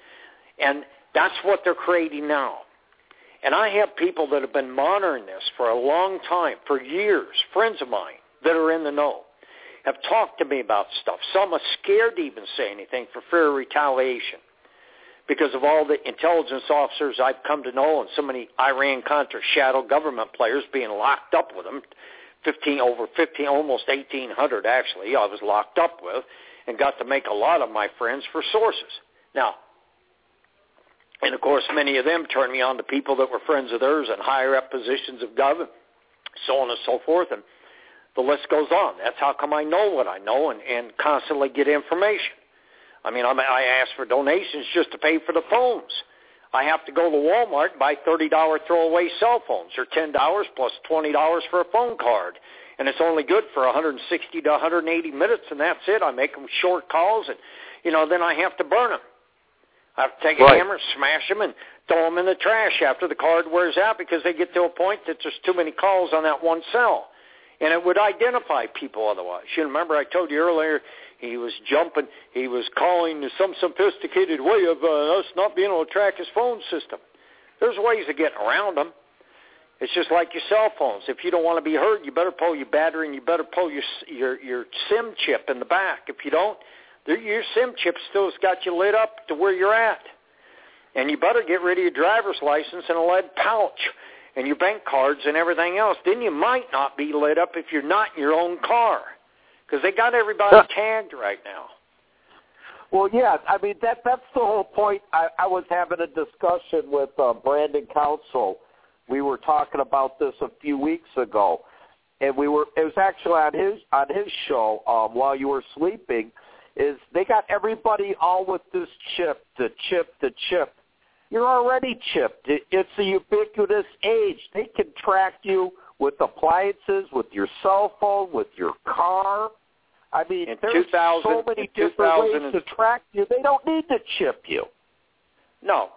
and that's what they're creating now. And I have people that have been monitoring this for a long time, for years, friends of mine that are in the know, have talked to me about stuff. Some are scared to even say anything for fear of retaliation because of all the intelligence officers I've come to know and so many Iran-Contra shadow government players being locked up with them, almost 1,800 actually I was locked up with, and got to make a lot of my friends for sources. Now, and of course many of them turned me on to people that were friends of theirs in higher up positions of government, so on and so forth, and the list goes on. That's how come I know what I know and constantly get information. I mean, I ask for donations just to pay for the phones. I have to go to Walmart and buy $30 throwaway cell phones, or $10 plus $20 for a phone card. And it's only good for 160 to 180 minutes, and that's it. I make them short calls, and, then I have to burn them. I have to take a hammer, smash them, and throw them in the trash after the card wears out because they get to a point that there's too many calls on that one cell. And it would identify people otherwise. You remember I told you earlier he was jumping, he was calling some sophisticated way of us not being able to track his phone system. There's ways of getting around them. It's just like your cell phones. If you don't want to be heard, you better pull your battery and you better pull your SIM chip in the back. If you don't, your SIM chip still's got you lit up to where you're at. And you better get rid of your driver's license and a lead pouch and your bank cards and everything else. Then you might not be lit up if you're not in your own car, because they got everybody tagged right now. Well, yeah, I mean, that's the whole point. I was having a discussion with Brandon Council. We were talking about this a few weeks ago, and it was actually on his show while you were sleeping. Is they got everybody all with this chip. You're already chipped. It's a ubiquitous age. They can track you with appliances, with your cell phone, with your car. I mean, there's so many different ways to track you. They don't need to chip you. No.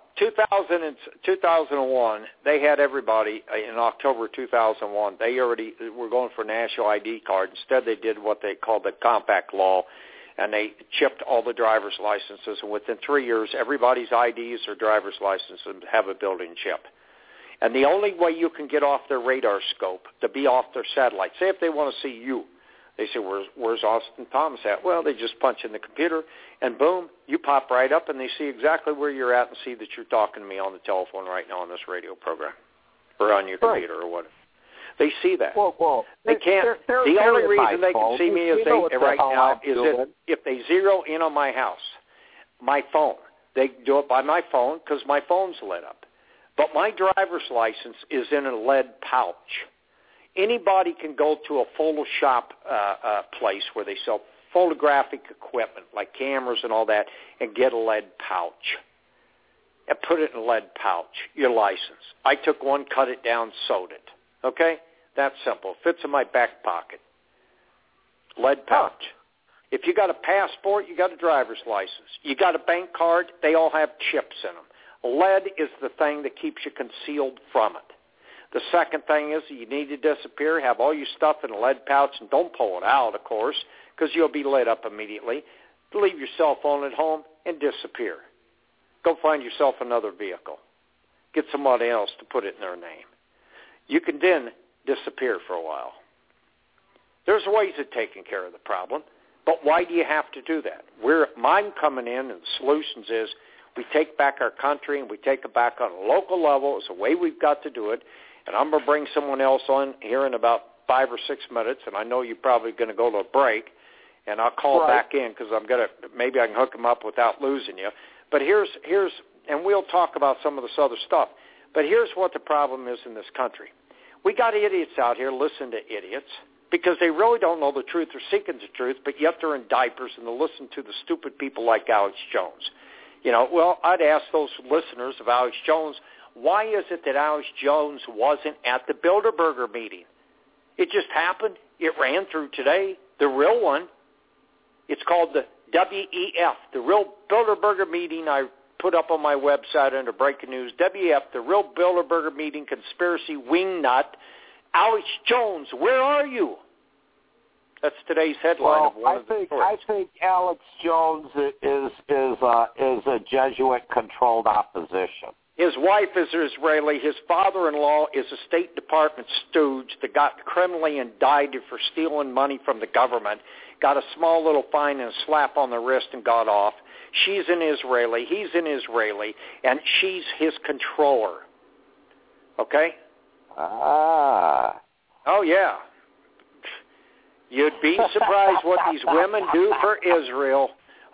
2001, they had everybody in October 2001. They already were going for national ID card. Instead, they did what they called the compact law, and they chipped all the driver's licenses. And within 3 years, everybody's IDs or driver's licenses have a built-in chip. And the only way you can get off their radar scope, to be off their satellite, say if they want to see you, they say, where's Austin Thomas at? Well, they just punch in the computer, and boom, you pop right up, and they see exactly where you're at and see that you're talking to me on the telephone right now on this radio program or on your computer or whatever. They see that. Well, they can't. The only reason they can see me is right now is if they zero in on my house, my phone. They do it by my phone because my phone's lit up. But my driver's license is in a lead pouch. Anybody can go to a Photoshop place where they sell photographic equipment like cameras and all that and get a lead pouch and put it in a lead pouch, your license. I took one, cut it down, sewed it. Okay? That's simple. Fits in my back pocket. Lead pouch. If you got a passport, you got a driver's license. You got a bank card, they all have chips in them. Lead is the thing that keeps you concealed from it. The second thing is you need to disappear, have all your stuff in a lead pouch, and don't pull it out, of course, because you'll be lit up immediately. Leave your cell phone at home and disappear. Go find yourself another vehicle. Get somebody else to put it in their name. You can then disappear for a while. There's ways of taking care of the problem, but why do you have to do that? Mine coming in, and the solutions is we take back our country and we take it back on a local level. It's the way we've got to do it. And I'm going to bring someone else on here in about 5 or 6 minutes, and I know you're probably going to go to a break, and I'll call back in because maybe I can hook them up without losing you. But here's, and we'll talk about some of this other stuff. But here's what the problem is in this country. We got idiots out here listening to idiots because they really don't know the truth or seeking the truth, but yet they're in diapers and they listen to the stupid people like Alex Jones. Well, I'd ask those listeners of Alex Jones, why is it that Alex Jones wasn't at the Bilderberger meeting? It just happened. It ran through today, the real one. It's called the WEF, the real Bilderberger meeting. I put up on my website under breaking news, WEF, the real Bilderberger meeting, conspiracy wingnut. Alex Jones, where are you? That's today's headline of one of the stories. I think Alex Jones is a Jesuit-controlled opposition. His wife is Israeli. His father-in-law is a State Department stooge that got criminally indicted for stealing money from the government, got a small little fine and a slap on the wrist and got off. She's an Israeli. He's an Israeli. And she's his controller. Okay? Ah. Oh, yeah. You'd be surprised what these women do for Israel.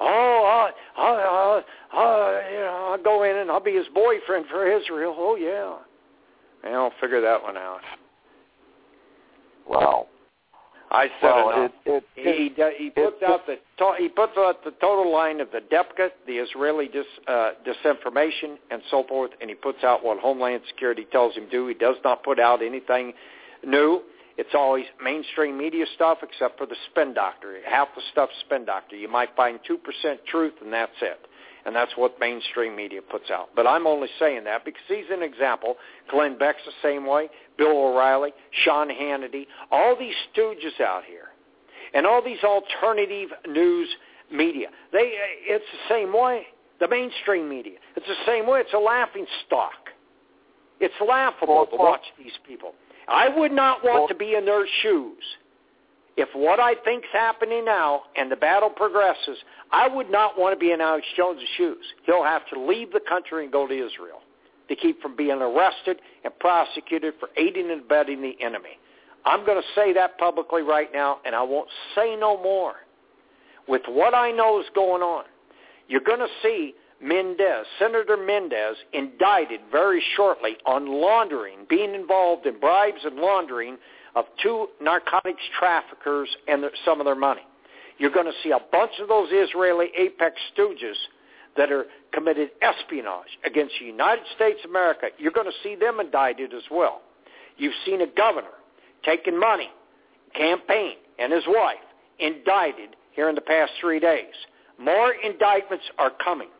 I'll go in and I'll be his boyfriend for Israel. Oh, yeah. I'll figure that one out. Well, I said he puts out the total line of the DEPCA, the Israeli disinformation, and so forth, and he puts out what Homeland Security tells him to do. He does not put out anything new. It's always mainstream media stuff except for the spin doctor. Half the stuff's spin doctor. You might find 2% truth, and that's it. And that's what mainstream media puts out. But I'm only saying that because he's an example. Glenn Beck's the same way, Bill O'Reilly, Sean Hannity, all these stooges out here, and all these alternative news media. It's the same way. The mainstream media. It's the same way. It's a laughing stock. It's laughable to watch these people. I would not want to be in their shoes. If what I think's happening now and the battle progresses, I would not want to be in Alex Jones' shoes. He'll have to leave the country and go to Israel to keep from being arrested and prosecuted for aiding and abetting the enemy. I'm going to say that publicly right now, and I won't say no more. With what I know is going on, you're going to see Senator Mendez, indicted very shortly on laundering, being involved in bribes and laundering of 2 narcotics traffickers and some of their money. You're going to see a bunch of those Israeli apex stooges that are committed espionage against the United States of America. You're going to see them indicted as well. You've seen a governor taking money, campaign, and his wife indicted here in the past 3 days. More indictments are coming.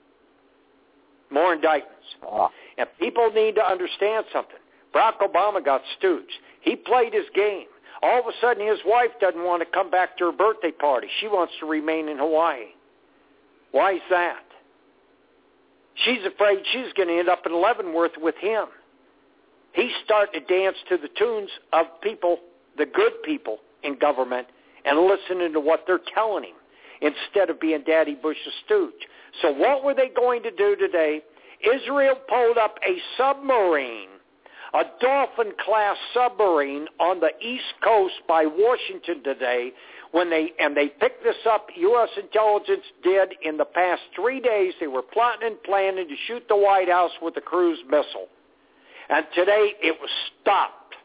More indictments. And people need to understand something. Barack Obama got stooged. He played his game. All of a sudden, his wife doesn't want to come back to her birthday party. She wants to remain in Hawaii. Why is that? She's afraid she's going to end up in Leavenworth with him. He's starting to dance to the tunes of people, the good people in government, and listening to what they're telling him instead of being Daddy Bush's stooge. So what were they going to do today? Israel pulled up a submarine, a Dolphin-class submarine on the East Coast by Washington today. They picked this up, U.S. intelligence did, in the past 3 days. They were plotting and planning to shoot the White House with a cruise missile. And today it was stopped.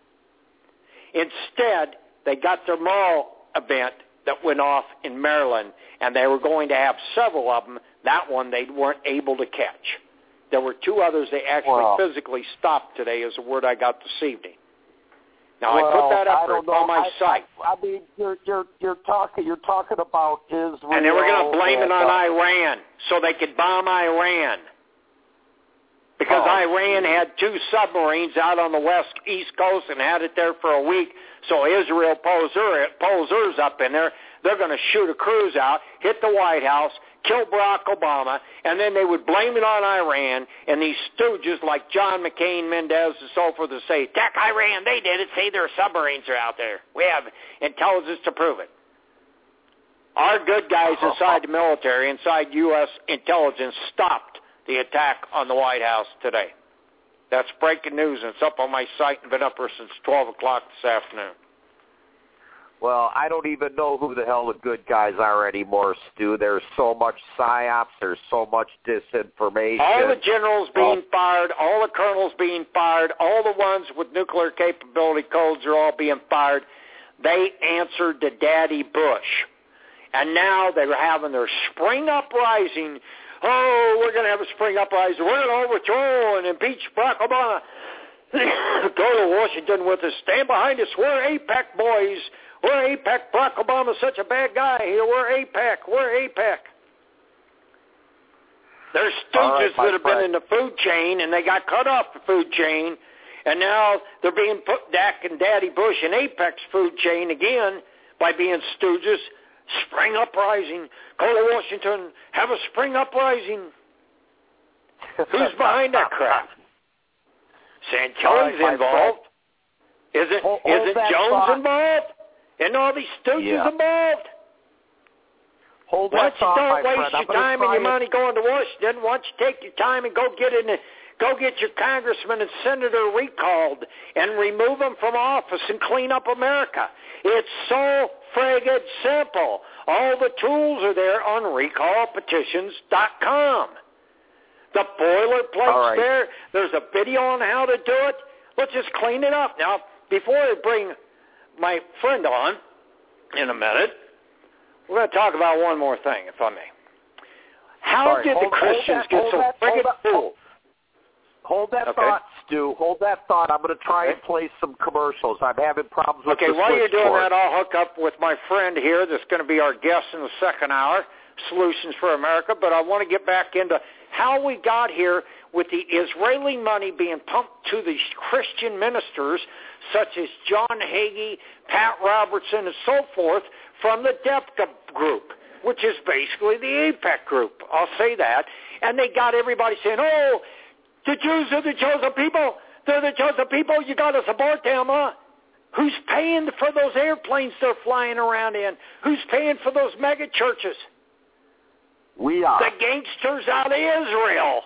Instead, they got their mall event that went off in Maryland, and they were going to have several of them. That one they weren't able to catch. There were 2 others they actually physically stopped today, is the word I got this evening. Now I put that up on my site. I mean, you're talking about Israel, and they were going to blame it on Iran so they could bomb Iran, because Iran had 2 submarines out on the East Coast and had it there for a week. So Israel pulls hers up in there. They're going to shoot a cruise out, hit the White House, kill Barack Obama, and then they would blame it on Iran, and these stooges like John McCain, Mendez, and so forth would say, attack Iran, they did it, say their submarines are out there. We have intelligence to prove it. Our good guys inside the military, inside U.S. intelligence, stopped the attack on the White House today. That's breaking news, and it's up on my site and been up there since 12 o'clock this afternoon. Well, I don't even know who the hell the good guys are anymore, Stu. There's so much psyops. There's so much disinformation. All the generals being fired, all the colonels being fired, all the ones with nuclear capability codes are all being fired. They answered to Daddy Bush. And now they're having their spring uprising. Oh, we're going to have a spring uprising. We're going to overthrow and impeach Barack Obama. Go to Washington with us. Stand behind us. We're AIPAC boys. We're AIPAC. Barack Obama's such a bad guy here. We're AIPAC. We're AIPAC. There's stooges that have been in the food chain, and they got cut off the food chain, and now they're being put back in Daddy Bush and AIPAC's food chain again by being stooges. Spring uprising. Go to Washington. Have a spring uprising. Who's behind that crap? Santelli's involved. Isn't Jones involved? And all these stooges involved? Why don't you waste your time and your money going to Washington? Why don't you take your time and go get your congressman and senator recalled and remove them from office and clean up America? It's so friggin' simple. All the tools are there on recallpetitions.com. The boilerplate's there. There's a video on how to do it. Let's just clean it up. Now, before I bring my friend on in a minute, we're going to talk about one more thing, if I may. How did the Christians get so friggin' fooled? Hold that thought, Stu. Hold that thought. I'm going to try and play some commercials. I'm having problems with the switchboard. Okay, while you're doing that, I'll hook up with my friend here that's going to be our guest in the second hour, Solutions for America. But I want to get back into how we got here with the Israeli money being pumped to the Christian ministers, such as John Hagee, Pat Robertson, and so forth, from the DEPCA group, which is basically the AIPAC group. I'll say that. And they got everybody saying, oh, the Jews are the chosen people. They're the chosen people. You got to support them, huh? Who's paying for those airplanes they're flying around in? Who's paying for those mega churches? We are. The gangsters out of Israel.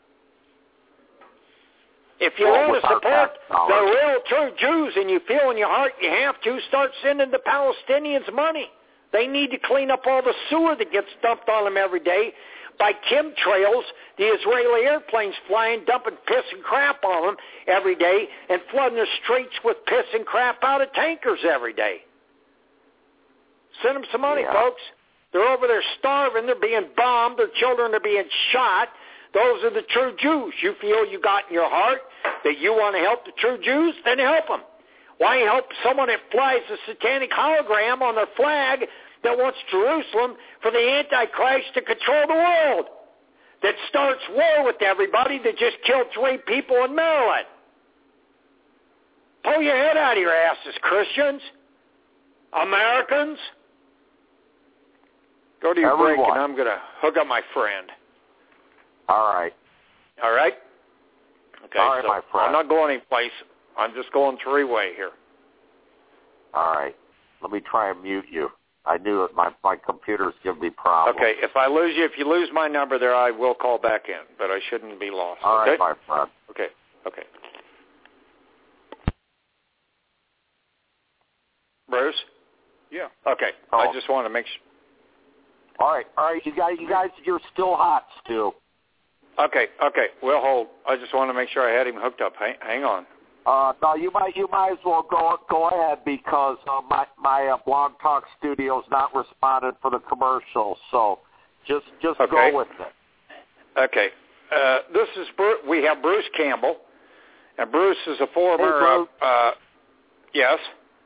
If you want to support the real true Jews and you feel in your heart you have to, start sending the Palestinians money. They need to clean up all the sewer that gets dumped on them every day by chemtrails, the Israeli airplanes flying, dumping piss and crap on them every day and flooding the streets with piss and crap out of tankers every day. Send them some money, folks. They're over there starving. They're being bombed. Their children are being shot. Those are the true Jews. You feel you got in your heart that you want to help the true Jews? Then help them. Why help someone that flies a satanic hologram on their flag that wants Jerusalem for the Antichrist to control the world, that starts war with everybody, that just killed 3 people in Maryland? Pull your head out of your asses, Christians, Americans. Go to your break, and I'm going to hook up my friend. All right. All right? Okay, all right, so my friend. I'm not going anyplace. I'm just going 3-way here. All right. Let me try and mute you. I knew it. My computer's giving me problems. Okay, if you lose my number there, I will call back in, but I shouldn't be lost. All okay? right, my friend. Okay. Bruce? Yeah. Okay. I just want to make sure. All right, you guys, you're still hot, Stu. Okay, we'll hold. I just want to make sure I had him hooked up. Hang on. No, you might as well go ahead because my Blog Talk studio's not responded for the commercial, so just okay. Go with it. Okay. This is we have Bruce Campbell, and Bruce is a former. Hey, Bruce. Yes.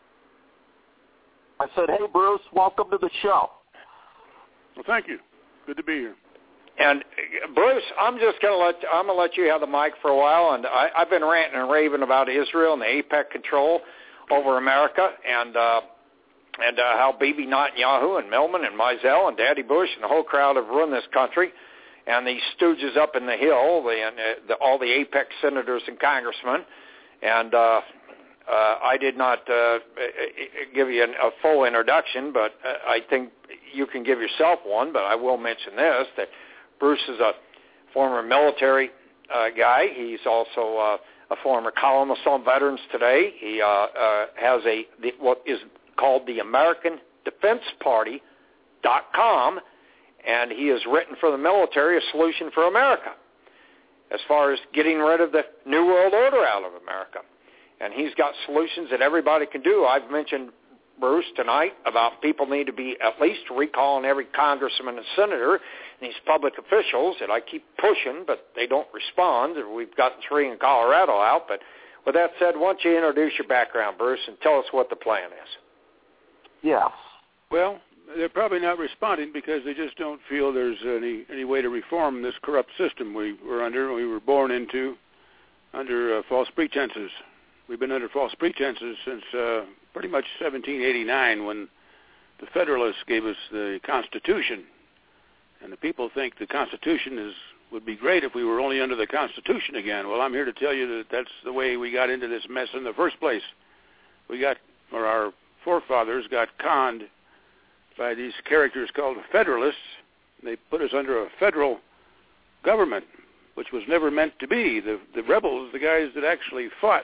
I said, hey, Bruce, welcome to the show. Well, thank you. Good to be here. And Bruce, I'm gonna let you have the mic for a while, and I've been ranting and raving about Israel and the AIPAC control over America, and how Bibi Netanyahu and Millman and Mizell and Daddy Bush and the whole crowd have run this country, and these stooges up in the hill, all the AIPAC senators and congressmen, and I did not give you a full introduction, but I think you can give yourself one, but I will mention this, that Bruce is a former military guy. He's also a former columnist on Veterans Today. He has what is called the American Defense Party.com, and he has written for the military a solution for America as far as getting rid of the New World Order out of America. And he's got solutions that everybody can do. I've mentioned, Bruce, tonight about people need to be at least recalling every congressman and senator and these public officials that I keep pushing, but they don't respond. We've gotten 3 in Colorado out. But with that said, why don't you introduce your background, Bruce, and tell us what the plan is? Yes. Well, they're probably not responding because they just don't feel there's any way to reform this corrupt system we were born into under false pretenses. We've been under false pretenses since pretty much 1789 when the Federalists gave us the Constitution. And the people think the Constitution would be great if we were only under the Constitution again. Well, I'm here to tell you that that's the way we got into this mess in the first place. Our forefathers got conned by these characters called Federalists. They put us under a federal government, which was never meant to be. The rebels, the guys that actually fought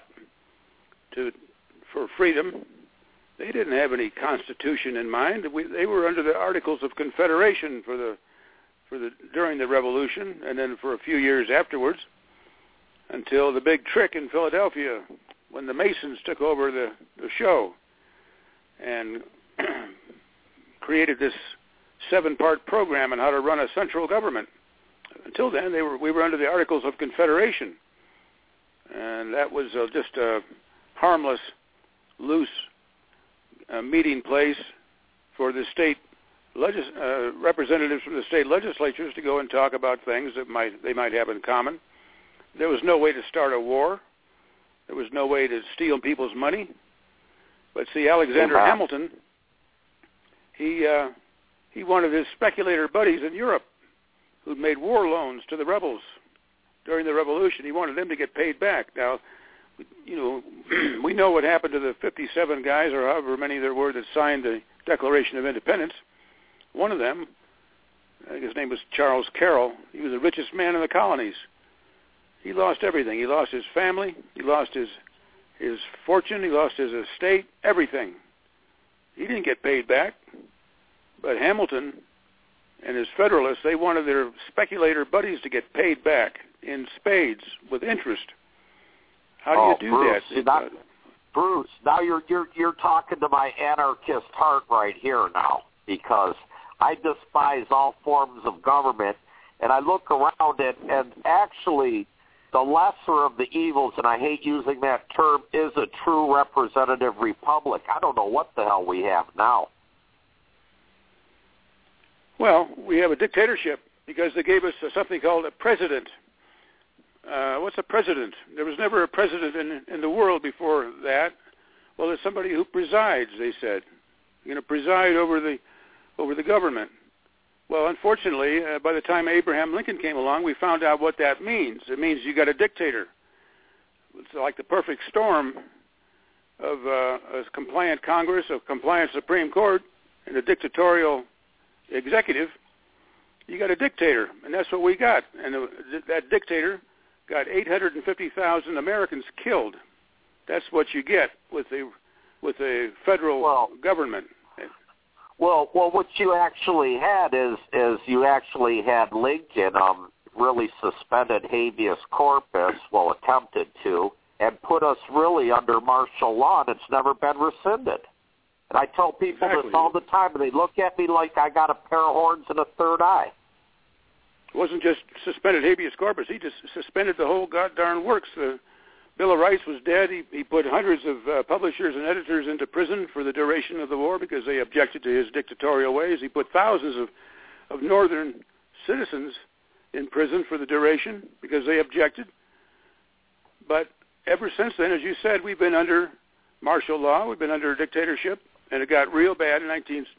for freedom, they didn't have any constitution in mind. They were under the Articles of Confederation during the Revolution, and then for a few years afterwards, until the big trick in Philadelphia when the Masons took over the show and created this 7-part program on how to run a central government. Until then, we were under the Articles of Confederation, and that was just a harmless, loose meeting place for the state representatives from the state legislatures to go and talk about things that they might have in common. There was no way to start a war. There was no way to steal people's money. But see, Alexander Hamilton, he wanted his speculator buddies in Europe who'd made war loans to the rebels during the Revolution. He wanted them to get paid back. Now, we know what happened to the 57 guys, or however many there were, that signed the Declaration of Independence. One of them, I think his name was Charles Carroll, he was the richest man in the colonies. He lost everything. He lost his family. He lost his fortune. He lost his estate, everything. He didn't get paid back. But Hamilton and his Federalists, they wanted their speculator buddies to get paid back in spades with interest. How do you do Bruce, that? Bruce, now you're talking to my anarchist heart right here now, because I despise all forms of government, and I look around and actually the lesser of the evils, and I hate using that term, is a true representative republic. I don't know what the hell we have now. Well, we have a dictatorship because they gave us something called a president. What's a president? There was never a president in the world before that. Well, there's somebody who presides, they said. You're going to preside over the government. Well, unfortunately, by the time Abraham Lincoln came along, we found out what that means. It means you got a dictator. It's like the perfect storm of a compliant Congress, a compliant Supreme Court, and a dictatorial executive. You got a dictator, and that's what we got. And that dictator got 850,000 Americans killed. That's what you get with a federal government. Well, what you actually had is you actually had Lincoln really suspended habeas corpus, attempted to, and put us really under martial law, and it's never been rescinded. And I tell people this all the time, and they look at me like I got a pair of horns and a third eye. It wasn't just suspended habeas corpus. He just suspended the whole goddamn works. The Bill of Rights was dead. He put hundreds of publishers and editors into prison for the duration of the war because they objected to his dictatorial ways. He put thousands of northern citizens in prison for the duration because they objected. But ever since then, as you said, we've been under martial law. We've been under a dictatorship, and it got real bad in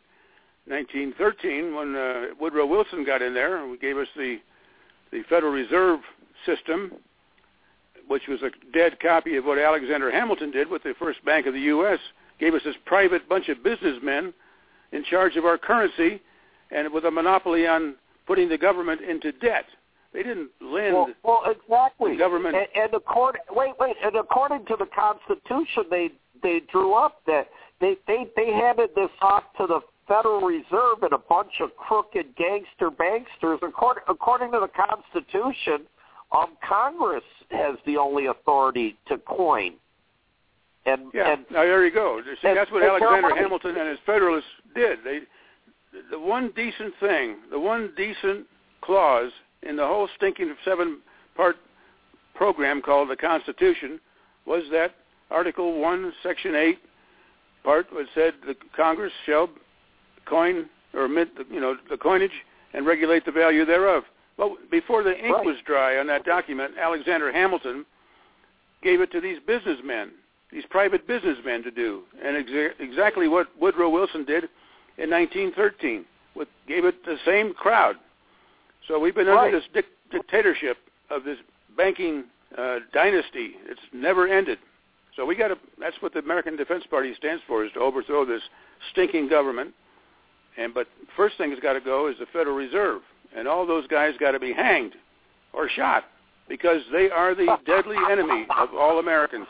1913 when Woodrow Wilson got in there and gave us the Federal Reserve System, which was a dead copy of what Alexander Hamilton did with the first bank of the U.S., gave us this private bunch of businessmen in charge of our currency and with a monopoly on putting the government into debt. They didn't lend exactly. the government. And according to the Constitution, they drew up that they handed this off to the Federal Reserve and a bunch of crooked gangster banksters. According to the Constitution, Congress has the only authority to coin. Now there you go. See, that's what Alexander Hamilton and his Federalists did. The one decent clause in the whole stinking 7-part program called the Constitution was that Article 1, Section 8 part, which said the Congress shall coin or mint, the coinage and regulate the value thereof. Well, before the ink was dry on that document, Alexander Hamilton gave it to these businessmen, these private businessmen to do, and exactly what Woodrow Wilson did in 1913, gave it the same crowd. So we've been under this dictatorship of this banking dynasty. It's never ended. So that's what the American Defense Party stands for, is to overthrow this stinking government. But first thing that's got to go is the Federal Reserve. And all those guys got to be hanged or shot because they are the deadly enemy of all Americans.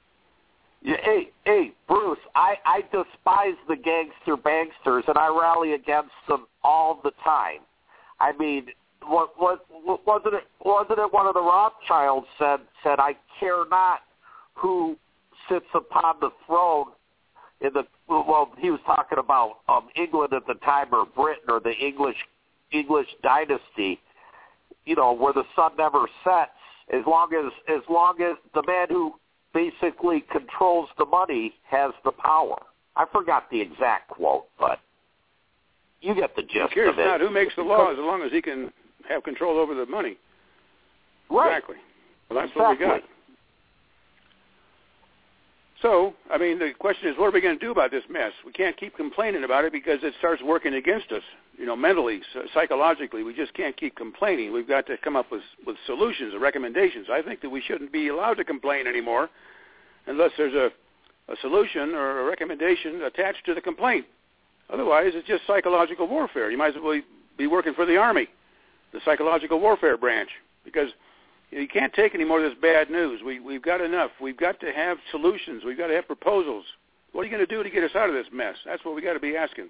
Hey, Bruce, I despise the gangster banksters, and I rally against them all the time. I mean, wasn't it one of the Rothschilds said, I care not who sits upon the throne he was talking about England at the time, or Britain, or the English dynasty, where the sun never sets, as long as the man who basically controls the money has the power. I forgot the exact quote, but you get the gist of it. It's not who makes the laws, as long as he can have control over the money. Right. Exactly. Well, that's what we got. So, I mean, the question is, what are we going to do about this mess? We can't keep complaining about it because it starts working against us, mentally, psychologically. We just can't keep complaining. We've got to come up with solutions or recommendations. I think that we shouldn't be allowed to complain anymore unless there's a solution or a recommendation attached to the complaint. Otherwise, it's just psychological warfare. You might as well be working for the Army, the psychological warfare branch, because you can't take any more of this bad news. We've got enough. We've got to have solutions. We've got to have proposals. What are you going to do to get us out of this mess? That's what we got to be asking.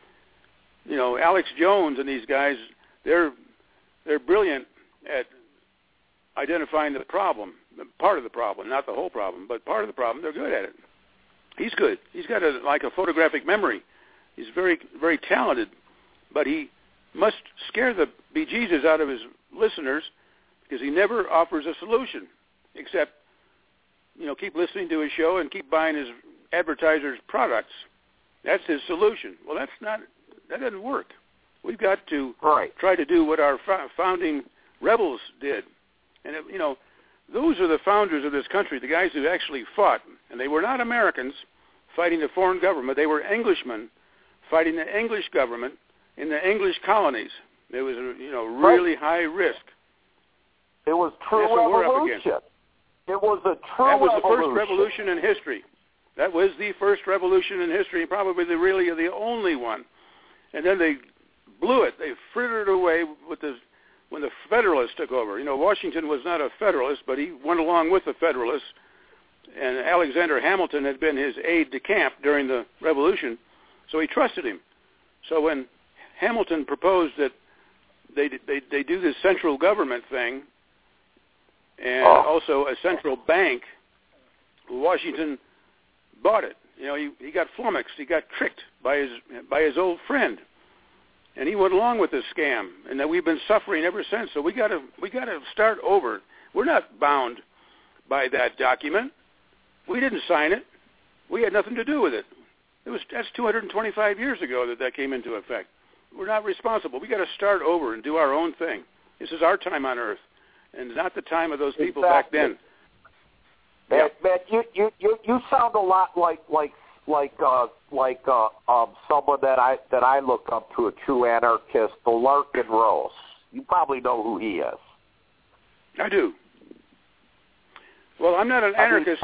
Alex Jones and these guys, they're brilliant at identifying the problem, part of the problem, not the whole problem, but part of the problem. They're good at it. He's good. He's got a photographic memory. He's very, very talented, but he must scare the bejesus out of his listeners because he never offers a solution except, keep listening to his show and keep buying his advertisers' products. That's his solution. Well, that doesn't work. We've got to try to do what our founding rebels did. And, those are the founders of this country, the guys who actually fought. And they were not Americans fighting the foreign government. They were Englishmen fighting the English government in the English colonies. There was really high risk. It was true revolution. It was a true revolution. That was the first revolution in history. That was the first revolution in history, and probably the only one. And then they blew it. They frittered away when the Federalists took over. Washington was not a Federalist, but he went along with the Federalists. And Alexander Hamilton had been his aide-de-camp during the Revolution, so he trusted him. So when Hamilton proposed that they do this central government thing and also a central bank, Washington bought it. He got flummoxed. He got tricked by his old friend, and he went along with this scam. And that we've been suffering ever since. So we got to start over. We're not bound by that document. We didn't sign it. We had nothing to do with it. That's 225 years ago that came into effect. We're not responsible. We got to start over and do our own thing. This is our time on Earth, and not the time of those people back then. Matt, you sound a lot like someone that I look up to, a true anarchist, the Larkin Rose. You probably know who he is. I do. Well, I'm not an anarchist.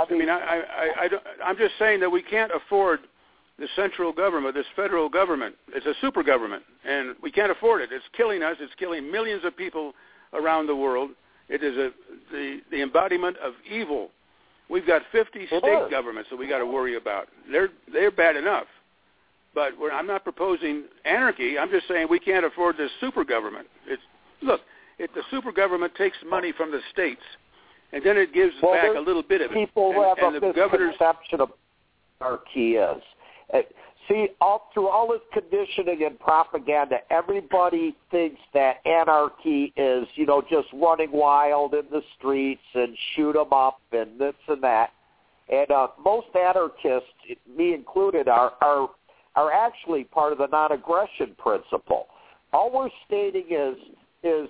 I'm just saying that we can't afford the central government, this federal government. It's a super government, and we can't afford it. It's killing us. It's killing millions of people around the world. It is the embodiment of evil. We've got 50 state governments that we got to worry about. They're bad enough, but I'm not proposing anarchy. I'm just saying we can't afford this super government. The super government takes money from the states, and then it gives back a little bit of it. People have a misconception of anarchy is. Through all this conditioning and propaganda, everybody thinks that anarchy is, just running wild in the streets and shoot 'em up and this and that. And most anarchists, me included, are actually part of the non-aggression principle. All we're stating is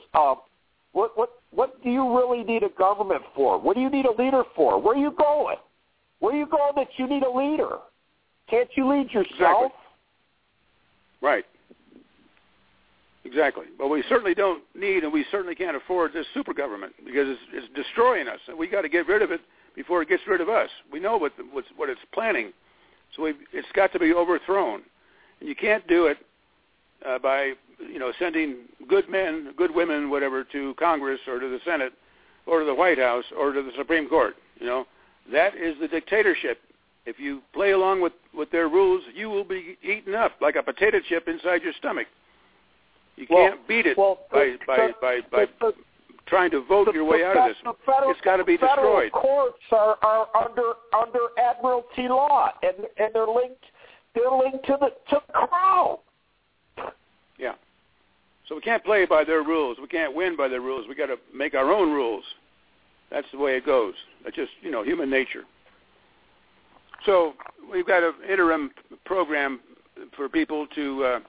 what do you really need a government for? What do you need a leader for? Where are you going? Where are you going that you need a leader? Can't you lead yourself? Exactly. Right. Exactly. But we certainly don't need, and we certainly can't afford this super government because it's destroying us, and we got to get rid of it before it gets rid of us. We know what it's planning, so it's got to be overthrown, and you can't do it by sending good men, good women, whatever, to Congress or to the Senate or to the White House or to the Supreme Court. That is the dictatorship. If you play along with their rules, you will be eaten up like a potato chip inside your stomach. You can't beat it by trying to vote your way out of this. It's got to be destroyed. The federal courts are under admiralty law, and they're linked to the crown. Yeah. So we can't play by their rules. We can't win by their rules. We got to make our own rules. That's the way it goes. That's just human nature. So we've got an interim program for people to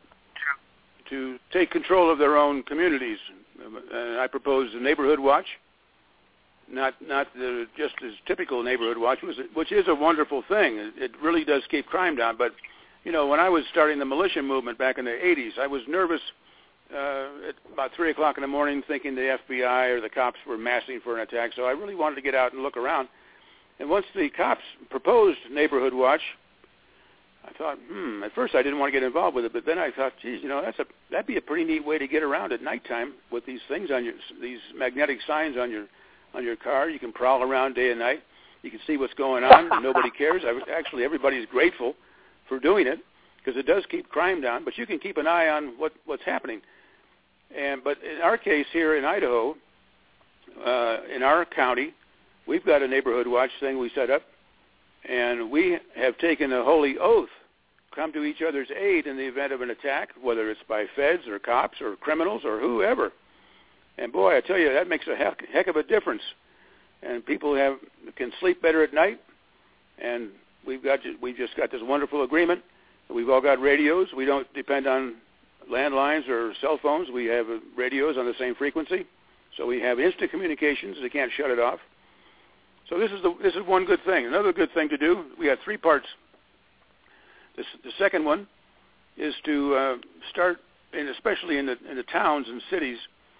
take control of their own communities. I propose a neighborhood watch. not just as typical neighborhood watch, which is a wonderful thing. It really does keep crime down. But, when I was starting the militia movement back in the 80s, I was nervous at about 3 o'clock in the morning thinking the FBI or the cops were massing for an attack. So I really wanted to get out and look around. And once the cops proposed neighborhood watch, I thought, at first I didn't want to get involved with it, but then I thought, geez, that'd be a pretty neat way to get around at nighttime with these things these magnetic signs on your car. You can prowl around day and night. You can see what's going on, and nobody cares. Actually, everybody's grateful for doing it because it does keep crime down, but you can keep an eye on what's happening. But in our case here in Idaho, in our county, we've got a neighborhood watch thing we set up, and we have taken a holy oath, come to each other's aid in the event of an attack, whether it's by feds or cops or criminals or whoever. And boy, I tell you, that makes a heck of a difference. And people can sleep better at night. And we've just got this wonderful agreement. We've all got radios. We don't depend on landlines or cell phones. We have radios on the same frequency. So we have instant communications. They can't shut it off. So this is one good thing. Another good thing to do, we have 3 parts. The second one is to start, especially in the towns and cities,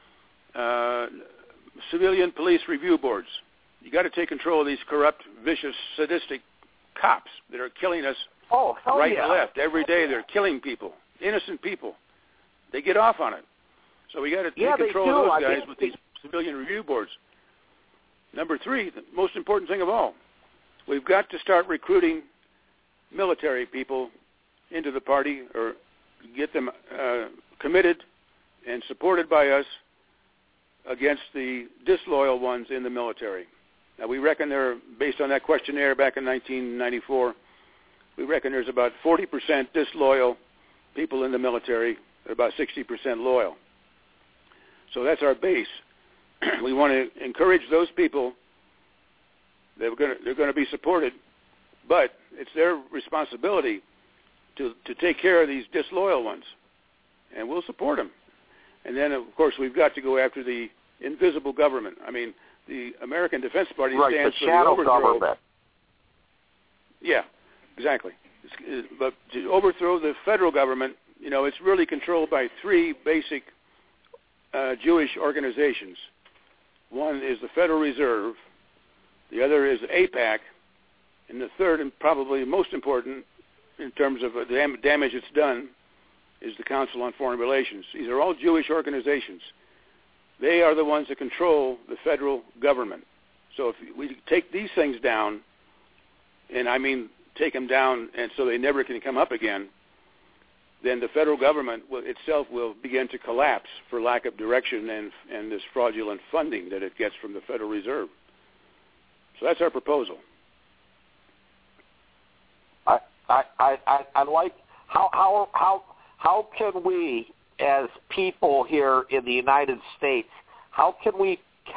civilian police review boards. You got to take control of these corrupt, vicious, sadistic cops that are killing us right and left. Every day they're killing people, innocent people. They get off on it. So we got to take control of those guys with these civilian review boards. Number 3, the most important thing of all, we've got to start recruiting military people into the party or get them committed and supported by us against the disloyal ones in the military. Now, we reckon based on that questionnaire back in 1994, we reckon there's about 40% disloyal people in the military, about 60% loyal. So that's our base. We want to encourage those people. They're going to be supported, but it's their responsibility to take care of these disloyal ones, and we'll support them. And then, of course, we've got to go after the invisible government. I mean, the American Defense Party stands for the overthrow. Government. Yeah, exactly. But to overthrow the federal government, it's really controlled by 3 basic Jewish organizations. One is the Federal Reserve, the other is AIPAC, and the third, and probably most important in terms of the damage it's done, is the Council on Foreign Relations. These are all Jewish organizations. They are the ones that control the federal government. So if we take these things down, and I mean take them down and so they never can come up again, then the federal government itself will begin to collapse for lack of direction and this fraudulent funding that it gets from the Federal Reserve. So that's our proposal. I like how can we as people here in the United States, what can we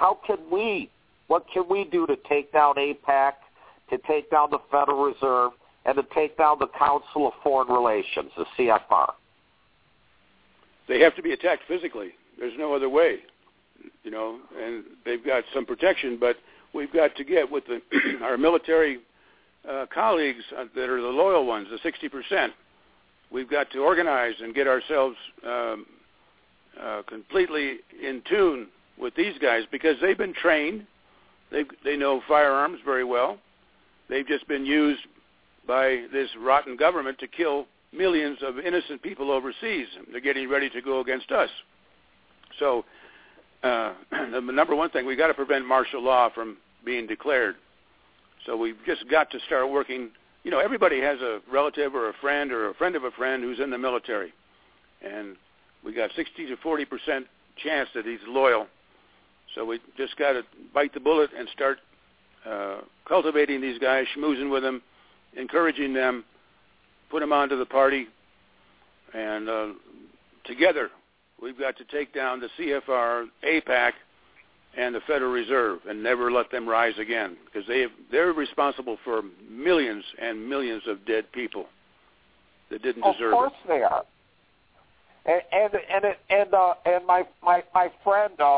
do to take down AIPAC, to take down the Federal Reserve, and to take down the Council of Foreign Relations, the CFR? They have to be attacked physically. There's no other way, and they've got some protection, but we've got to get with our military colleagues that are the loyal ones, the 60%. We've got to organize and get ourselves completely in tune with these guys because they've been trained. They know firearms very well. They've just been used by this rotten government to kill millions of innocent people overseas. They're getting ready to go against us. So the number one thing, we've got to prevent martial law from being declared. So we've just got to start working. Everybody has a relative or a friend of a friend who's in the military. And we got 60 to 40% chance that he's loyal. So we just got to bite the bullet and start cultivating these guys, schmoozing with them, encouraging them, put them onto the party, and together we've got to take down the CFR, AIPAC, and the Federal Reserve and never let them rise again because they're responsible for millions and millions of dead people that didn't deserve it. Of course they are. And my friend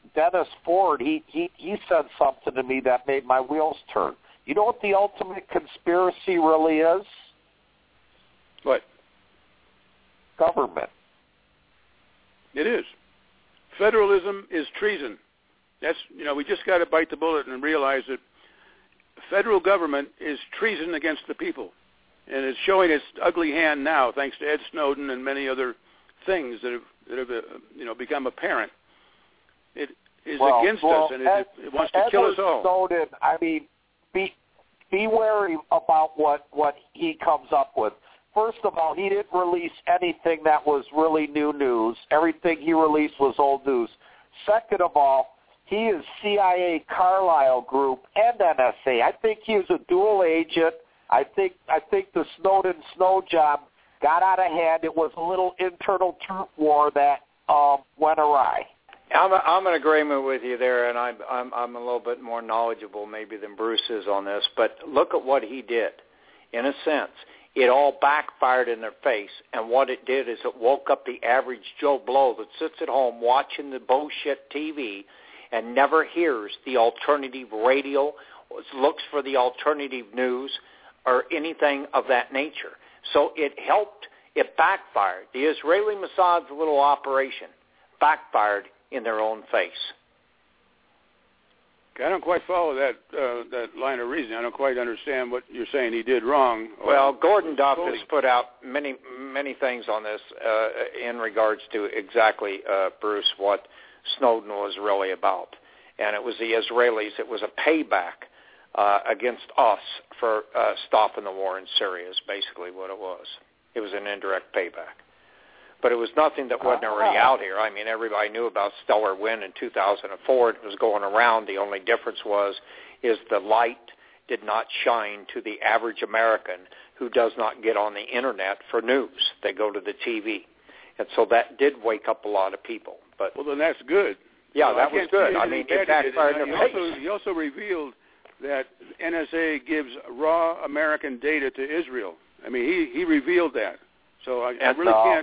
Dennis Ford, he said something to me that made my wheels turn. You know what the ultimate conspiracy really is? What? Government. It is. Federalism is treason. That's, we just got to bite the bullet and realize that federal government is treason against the people. And it's showing its ugly hand now, thanks to Ed Snowden and many other things that have become apparent. It is against us, and it wants to kill us all. Snowden, I mean, be wary about what he comes up with. First of all, he didn't release anything that was really new news. Everything he released was old news. Second of all, he is CIA Carlyle Group and NSA. I think he was a dual agent. I think the Snowden snow job got out of hand. It was a little internal truth war that went awry. I'm in agreement with you there, and I'm a little bit more knowledgeable maybe than Bruce is on this. But look at what he did. In a sense, it all backfired in their face, and what it did is it woke up the average Joe Blow that sits at home watching the bullshit TV and never hears the alternative radio, looks for the alternative news, or anything of that nature. So it helped. It backfired. The Israeli Mossad's little operation backfired in their own face. I don't quite follow that line of reasoning. I don't quite understand what you're saying he did wrong. Well, Gordon Duff has put out many things on this in regards to exactly, Bruce, what Snowden was really about. And it was the Israelis. It was a payback against us for stopping the war in Syria is basically what it was. It was an indirect payback. But it was nothing that wasn't already out here. I mean, everybody knew about Stellar Wind in 2004. It was going around. The only difference is the light did not shine to the average American who does not get on the Internet for news. They go to the TV. And so that did wake up a lot of people. But well, then that's good. Yeah, that was good. I mean, it backfired in their face. He also revealed that NSA gives raw American data to Israel. I mean, he revealed that. So I really can't,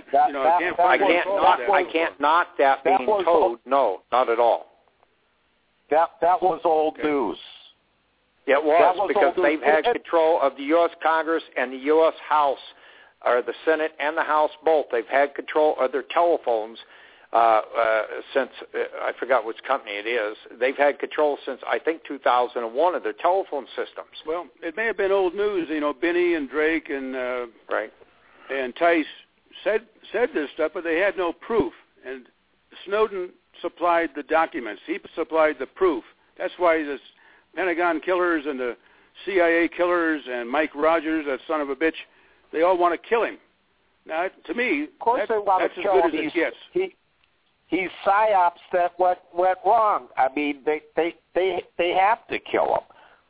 I can't knock that being told. No, not at all. That was old news. It was because they've had control of the U.S. Congress and the U.S. House, or the Senate and the House both. They've had control of their telephones since, I forgot which company it is. They've had control since, I think, 2001 of their telephone systems. Well, it may have been old news. Binney and Drake and right. And Tice said this stuff, but they had no proof. And Snowden supplied the documents. He supplied the proof. That's why the Pentagon killers and the CIA killers and Mike Rogers, that son of a bitch, they all want to kill him. Now, to me, of course that's they want as to kill good him. As it gets. He's psyops that went wrong. I mean, they have to kill him.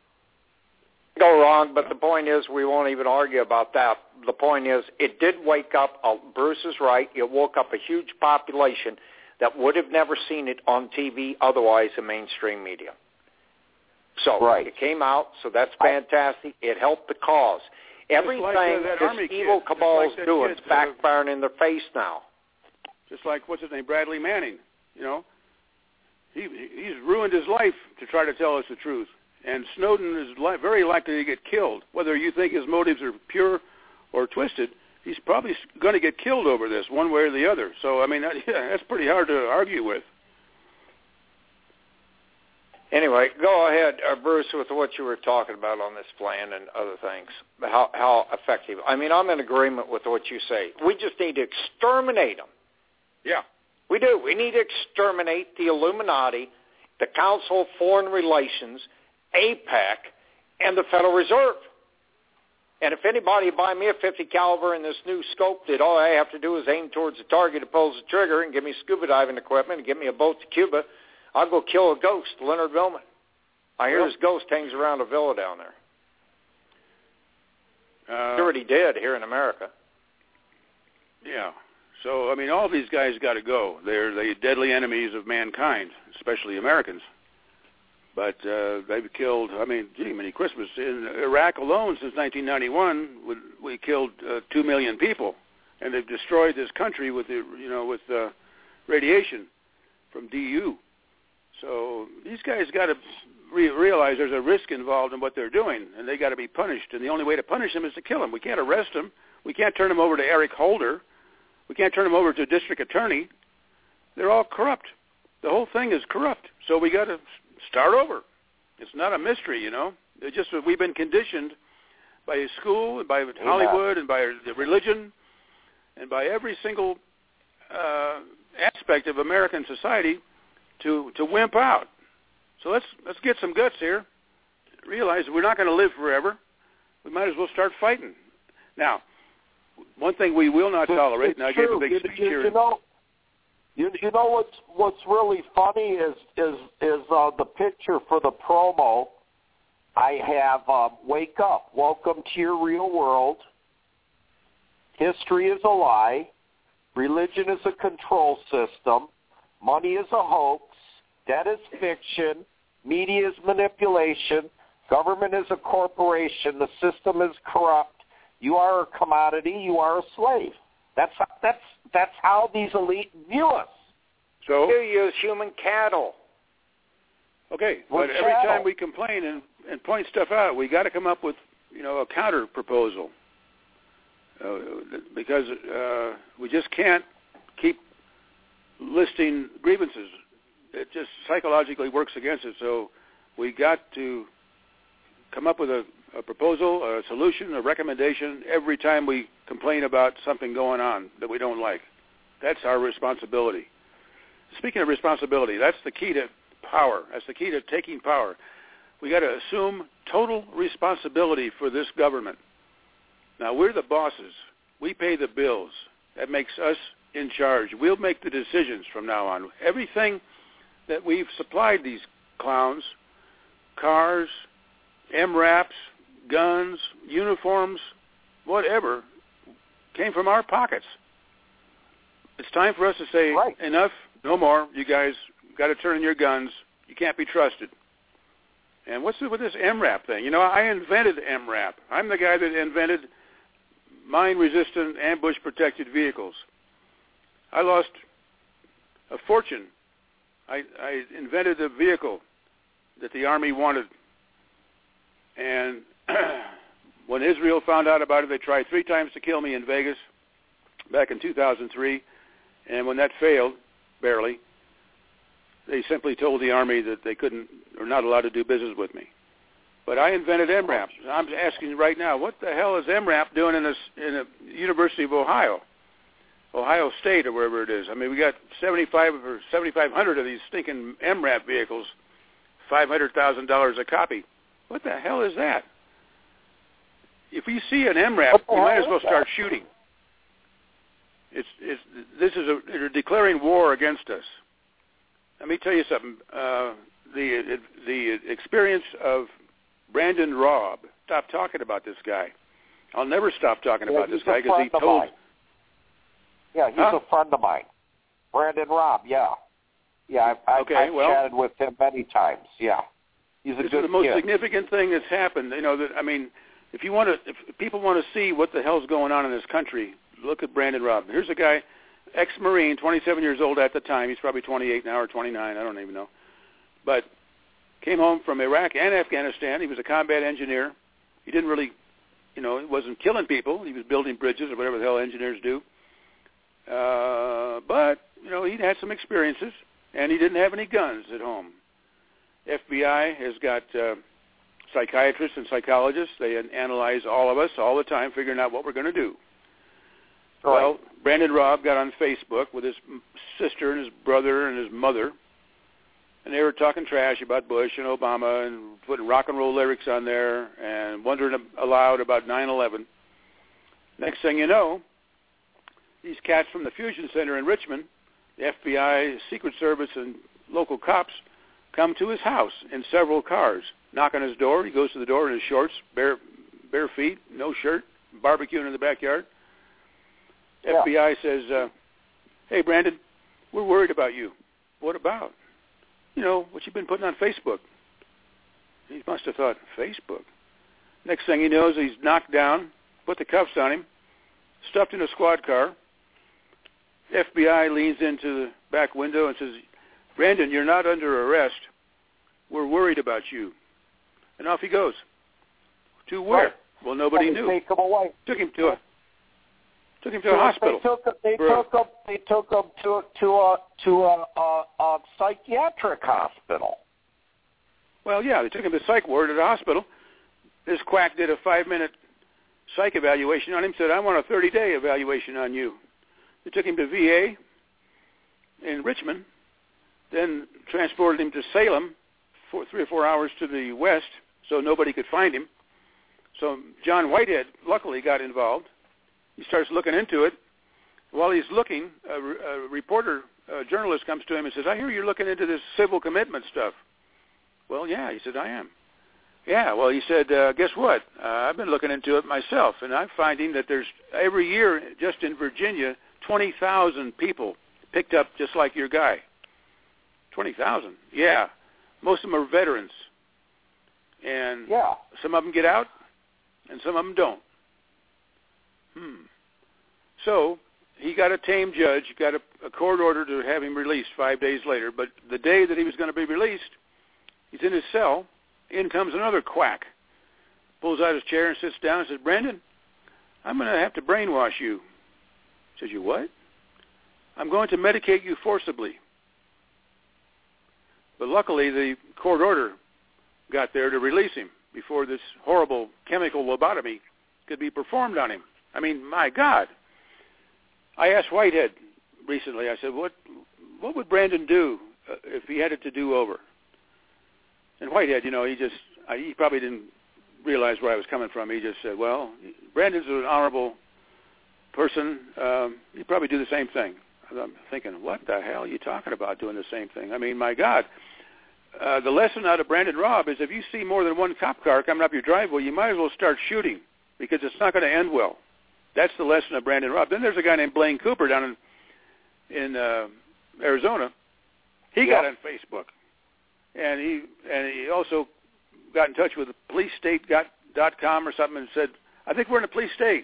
Go wrong, but the point is we won't even argue about that. The point is it did wake up, Bruce is right, it woke up a huge population that would have never seen it on TV otherwise in mainstream media. So It came out, so that's fantastic. It helped the cause. Everything this evil cabal is doing is backfiring in their face now. Just like, what's his name, Bradley Manning, He's ruined his life to try to tell us the truth. And Snowden is very likely to get killed. Whether you think his motives are pure or twisted, he's probably going to get killed over this, one way or the other. So, I mean, that's pretty hard to argue with. Anyway, go ahead, Bruce, with what you were talking about on this plan and other things. How effective. I mean, I'm in agreement with what you say. We just need to exterminate them. Yeah. We do. We need to exterminate the Illuminati, the Council of Foreign Relations, APEC, and the Federal Reserve. And if anybody buy me a .50 caliber in this new scope that all I have to do is aim towards the target and pulls the trigger and give me scuba diving equipment and give me a boat to Cuba, I'll go kill a ghost, Leonard Billman. I hear this ghost hangs around a villa down there. He already did here in America. Yeah. So, I mean, all these guys got to go. They're the deadly enemies of mankind, especially Americans. But they've killed, many Christmas. In Iraq alone, since 1991, we killed 2 million people. And they've destroyed this country with radiation from DU. So these guys got to realize there's a risk involved in what they're doing, and they got to be punished. And the only way to punish them is to kill them. We can't arrest them. We can't turn them over to Eric Holder. We can't turn them over to a district attorney. They're all corrupt. The whole thing is corrupt. So we got to start over. It's not a mystery, you know. It's just that we've been conditioned by school, and by Hollywood, and by the religion, and by every single aspect of American society to wimp out. So let's get some guts here. Realize we're not going to live forever. We might as well start fighting. Now, one thing we will not tolerate, and I gave a big speech here. You know what's really funny is the picture for the promo. I have wake up, welcome to your real world. History is a lie. Religion is a control system. Money is a hoax. Debt is fiction. Media is manipulation. Government is a corporation. The system is corrupt. You are a commodity. You are a slave. That's how these elite view us. So you use human cattle. Okay, but every time we complain and point stuff out, we got to come up with a counter proposal because we just can't keep listing grievances. It just psychologically works against it. So we got to come up with a proposal, a solution, a recommendation every time we complain about something going on that we don't like. That's our responsibility. Speaking of responsibility, that's the key to power. That's the key to taking power. We got to assume total responsibility for this government. Now, we're the bosses. We pay the bills. That makes us in charge. We'll make the decisions from now on. Everything that we've supplied these clowns, cars, MRAPs, guns, uniforms, whatever, came from our pockets. It's time for us to say, enough, no more. You guys got to turn in your guns. You can't be trusted. And what's with this MRAP thing? I invented MRAP. I'm the guy that invented mine-resistant, ambush-protected vehicles. I lost a fortune. I invented a vehicle that the Army wanted. And when Israel found out about it, they tried 3 times to kill me in Vegas back in 2003. And when that failed, barely, they simply told the Army that they couldn't or not allowed to do business with me. But I invented MRAP. I'm asking you right now, what the hell is MRAP doing in the University of Ohio State or wherever it is? I mean, we got 7,500 of these stinking MRAP vehicles, $500,000 a copy. What the hell is that? If you see an MRAP, you might as well start shooting. They're declaring war against us. Let me tell you something. The experience of Brandon Raub. Stop talking about this guy. I'll never stop talking about this guy because he told. Yeah, he's a friend of mine. Brandon Raub. Yeah. I've chatted with him many times. Yeah, he's a good kid. This is the most significant thing that's happened. If people want to see what the hell's going on in this country, look at Brandon Raub. Here's a guy, ex-Marine, 27 years old at the time. He's probably 28 now or 29. I don't even know. But came home from Iraq and Afghanistan. He was a combat engineer. He didn't really, he wasn't killing people. He was building bridges or whatever the hell engineers do. But, he'd had some experiences, and he didn't have any guns at home. FBI has got psychiatrists and psychologists. They analyze all of us all the time, figuring out what we're going to do. Right. Well, Brandon Raub got on Facebook with his sister and his brother and his mother, and they were talking trash about Bush and Obama and putting rock and roll lyrics on there and wondering aloud about 9/11. Next thing you know, these cats from the Fusion Center in Richmond, the FBI, Secret Service, and local cops come to his house in several cars, knock on his door. He goes to the door in his shorts, bare feet, no shirt, barbecuing in the backyard. Yeah. FBI says, hey, Brandon, we're worried about you. What about? What you've been putting on Facebook. He must have thought, Facebook? Next thing he knows, he's knocked down, put the cuffs on him, stuffed in a squad car. FBI leans into the back window and says, Brandon, you're not under arrest. We're worried about you. And off he goes. To where? Right. Well, nobody knew. Take him away. Took him to a hospital. They took him to a psychiatric hospital. Well, yeah, they took him to the psych ward at a hospital. This quack did a 5-minute psych evaluation on him, said, I want a 30-day evaluation on you. They took him to VA in Richmond, then transported him to Salem for 3 or 4 hours to the west so nobody could find him. So John Whitehead luckily got involved. He starts looking into it. While he's looking, a journalist comes to him and says, I hear you're looking into this civil commitment stuff. Well, yeah, he said, I am. Yeah, well, he said, guess what? I've been looking into it myself, and I'm finding that there's every year, just in Virginia, 20,000 people picked up just like your guy. 20,000? Yeah. Most of them are veterans. And some of them get out, and some of them don't. So he got a tame judge, got a court order to have him released 5 days later. But the day that he was going to be released, he's in his cell. In comes another quack. Pulls out his chair and sits down and says, Brandon, I'm going to have to brainwash you. Says, you what? I'm going to medicate you forcibly. But luckily the court order got there to release him before this horrible chemical lobotomy could be performed on him. I mean, my God. I asked Whitehead recently, I said, what would Brandon do if he had it to do over? And Whitehead, he probably didn't realize where I was coming from. He just said, well, Brandon's an honorable person. He'd probably do the same thing. I'm thinking, what the hell are you talking about doing the same thing? I mean, my God. The lesson out of Brandon Robb is if you see more than one cop car coming up your driveway, you might as well start shooting because it's not going to end well. That's the lesson of Brandon Robb. Then there's a guy named Blaine Cooper down in Arizona. He got on Facebook, and he also got in touch with policestate.com or something and said, I think we're in a police state.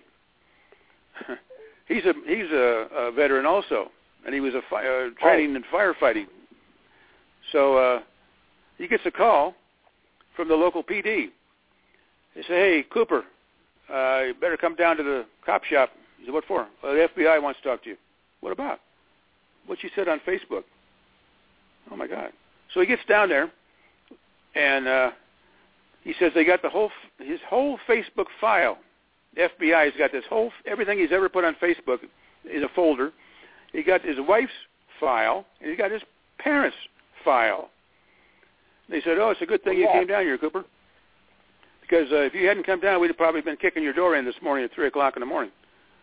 He's a veteran also, and he was training in firefighting. So he gets a call from the local PD. They say, hey, Cooper, you better come down to the cop shop. He said, what for? Well, the FBI wants to talk to you. What about? What you said on Facebook. Oh, my God. So he gets down there, and he says they got his whole Facebook file. The FBI's got everything he's ever put on Facebook in a folder. He got his wife's file, and he got his parents' file. They said, oh, it's a good thing you came down here, Cooper. Because if you hadn't come down, we'd have probably been kicking your door in this morning at 3 o'clock in the morning.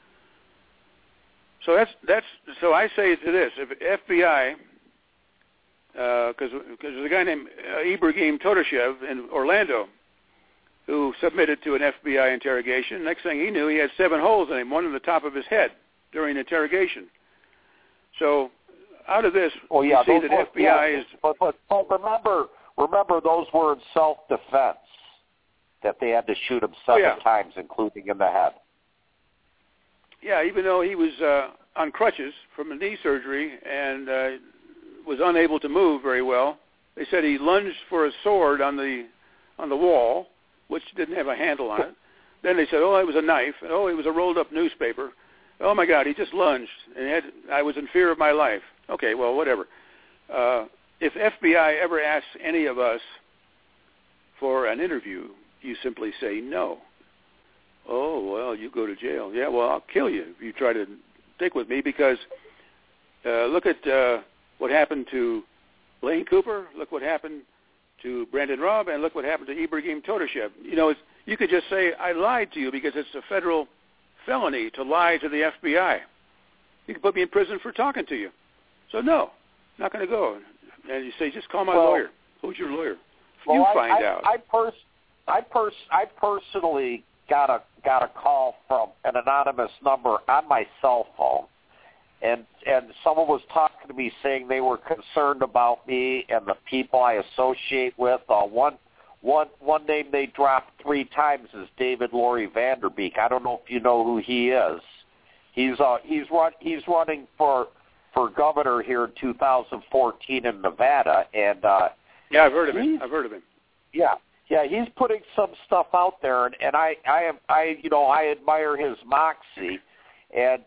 So so I say to this, if FBI, because there's a guy named Ibrahim Todashev in Orlando who submitted to an FBI interrogation. Next thing he knew, he had 7 holes in him, one in the top of his head during interrogation. So out of this, we see that FBI is... But remember, those were in self-defense, that they had to shoot him 7 times, including in the head. Yeah, even though he was on crutches from a knee surgery and was unable to move very well, they said he lunged for a sword on the wall, which didn't have a handle on it. Then they said, oh, it was a knife. And, oh, it was a rolled-up newspaper. Oh, my God, he just lunged. And I was in fear of my life. Okay, well, whatever. If FBI ever asks any of us for an interview, you simply say no. Oh, well, you go to jail. Yeah, well, I'll kill you if you try to stick with me because look at what happened to Blaine Cooper. Look what happened to Brandon Robb, and look what happened to Ibrahim Todashev. You could just say, I lied to you because it's a federal felony to lie to the FBI. You could put me in prison for talking to you. So, no, not going to go. And you say, just call my lawyer. Who's your lawyer? You find out. I personally got a call from an anonymous number on my cell phone, and someone was talking to me saying they were concerned about me and the people I associate with. One name they dropped 3 times is David Laurie Vanderbeek. I don't know if you know who he is. He's running for for governor here in 2014 in Nevada, and yeah, I've heard of him. Yeah, he's putting some stuff out there, and I admire his moxie, and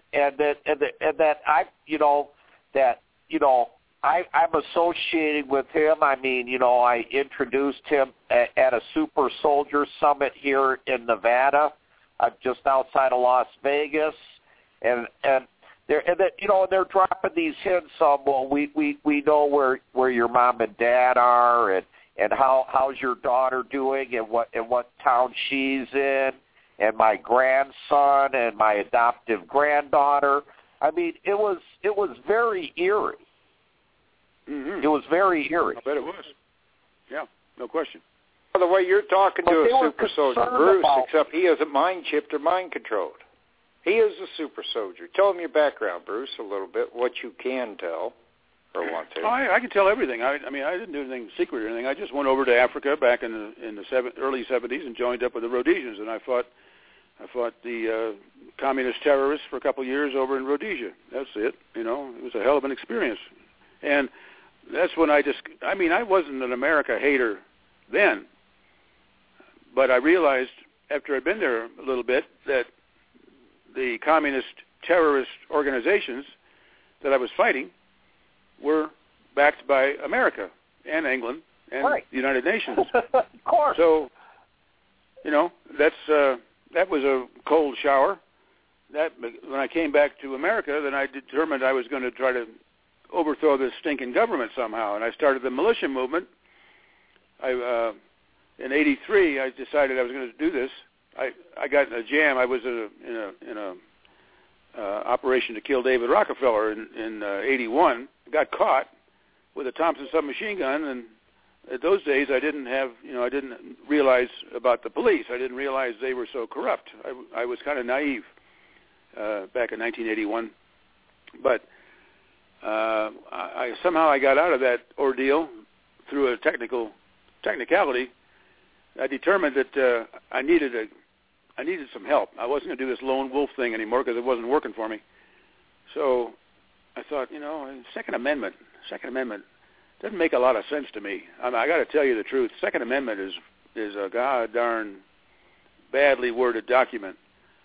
I'm associating with him. I mean, I introduced him at a Super Soldier Summit here in Nevada, just outside of Las Vegas, and they're dropping these hints on, well, we know where your mom and dad are, and how's your daughter doing, and what town she's in, and my grandson and my adoptive granddaughter. I mean, it was very eerie. Mm-hmm. It was very eerie. I bet it was. Yeah, no question. By the way, you're talking to a super soldier, Bruce, except he isn't mind-chipped or mind-controlled. He is a super soldier. Tell him your background, Bruce, a little bit, what you can tell or want to. Oh, I can tell everything. I mean, I didn't do anything secret or anything. I just went over to Africa back in the early 70s and joined up with the Rhodesians, and I fought the communist terrorists for a couple of years over in Rhodesia. That's it. It was a hell of an experience. And that's when I wasn't an America hater then, but I realized after I'd been there a little bit that the communist terrorist organizations that I was fighting were backed by America and England and the United Nations. Of course. So, that was a cold shower. That when I came back to America, then I determined I was going to try to overthrow this stinking government somehow, and I started the militia movement. In '83, I decided I was going to do this. I got in a jam. I was in a operation to kill David Rockefeller in '81. Got caught with a Thompson submachine gun, and at those days I didn't realize about the police. I didn't realize they were so corrupt. I was kind of naive back in 1981, but I somehow got out of that ordeal through a technicality. I determined that I needed some help. I wasn't going to do this lone wolf thing anymore because it wasn't working for me. So I thought, Second Amendment doesn't make a lot of sense to me. I got to tell you the truth. Second Amendment is a god darn badly worded document.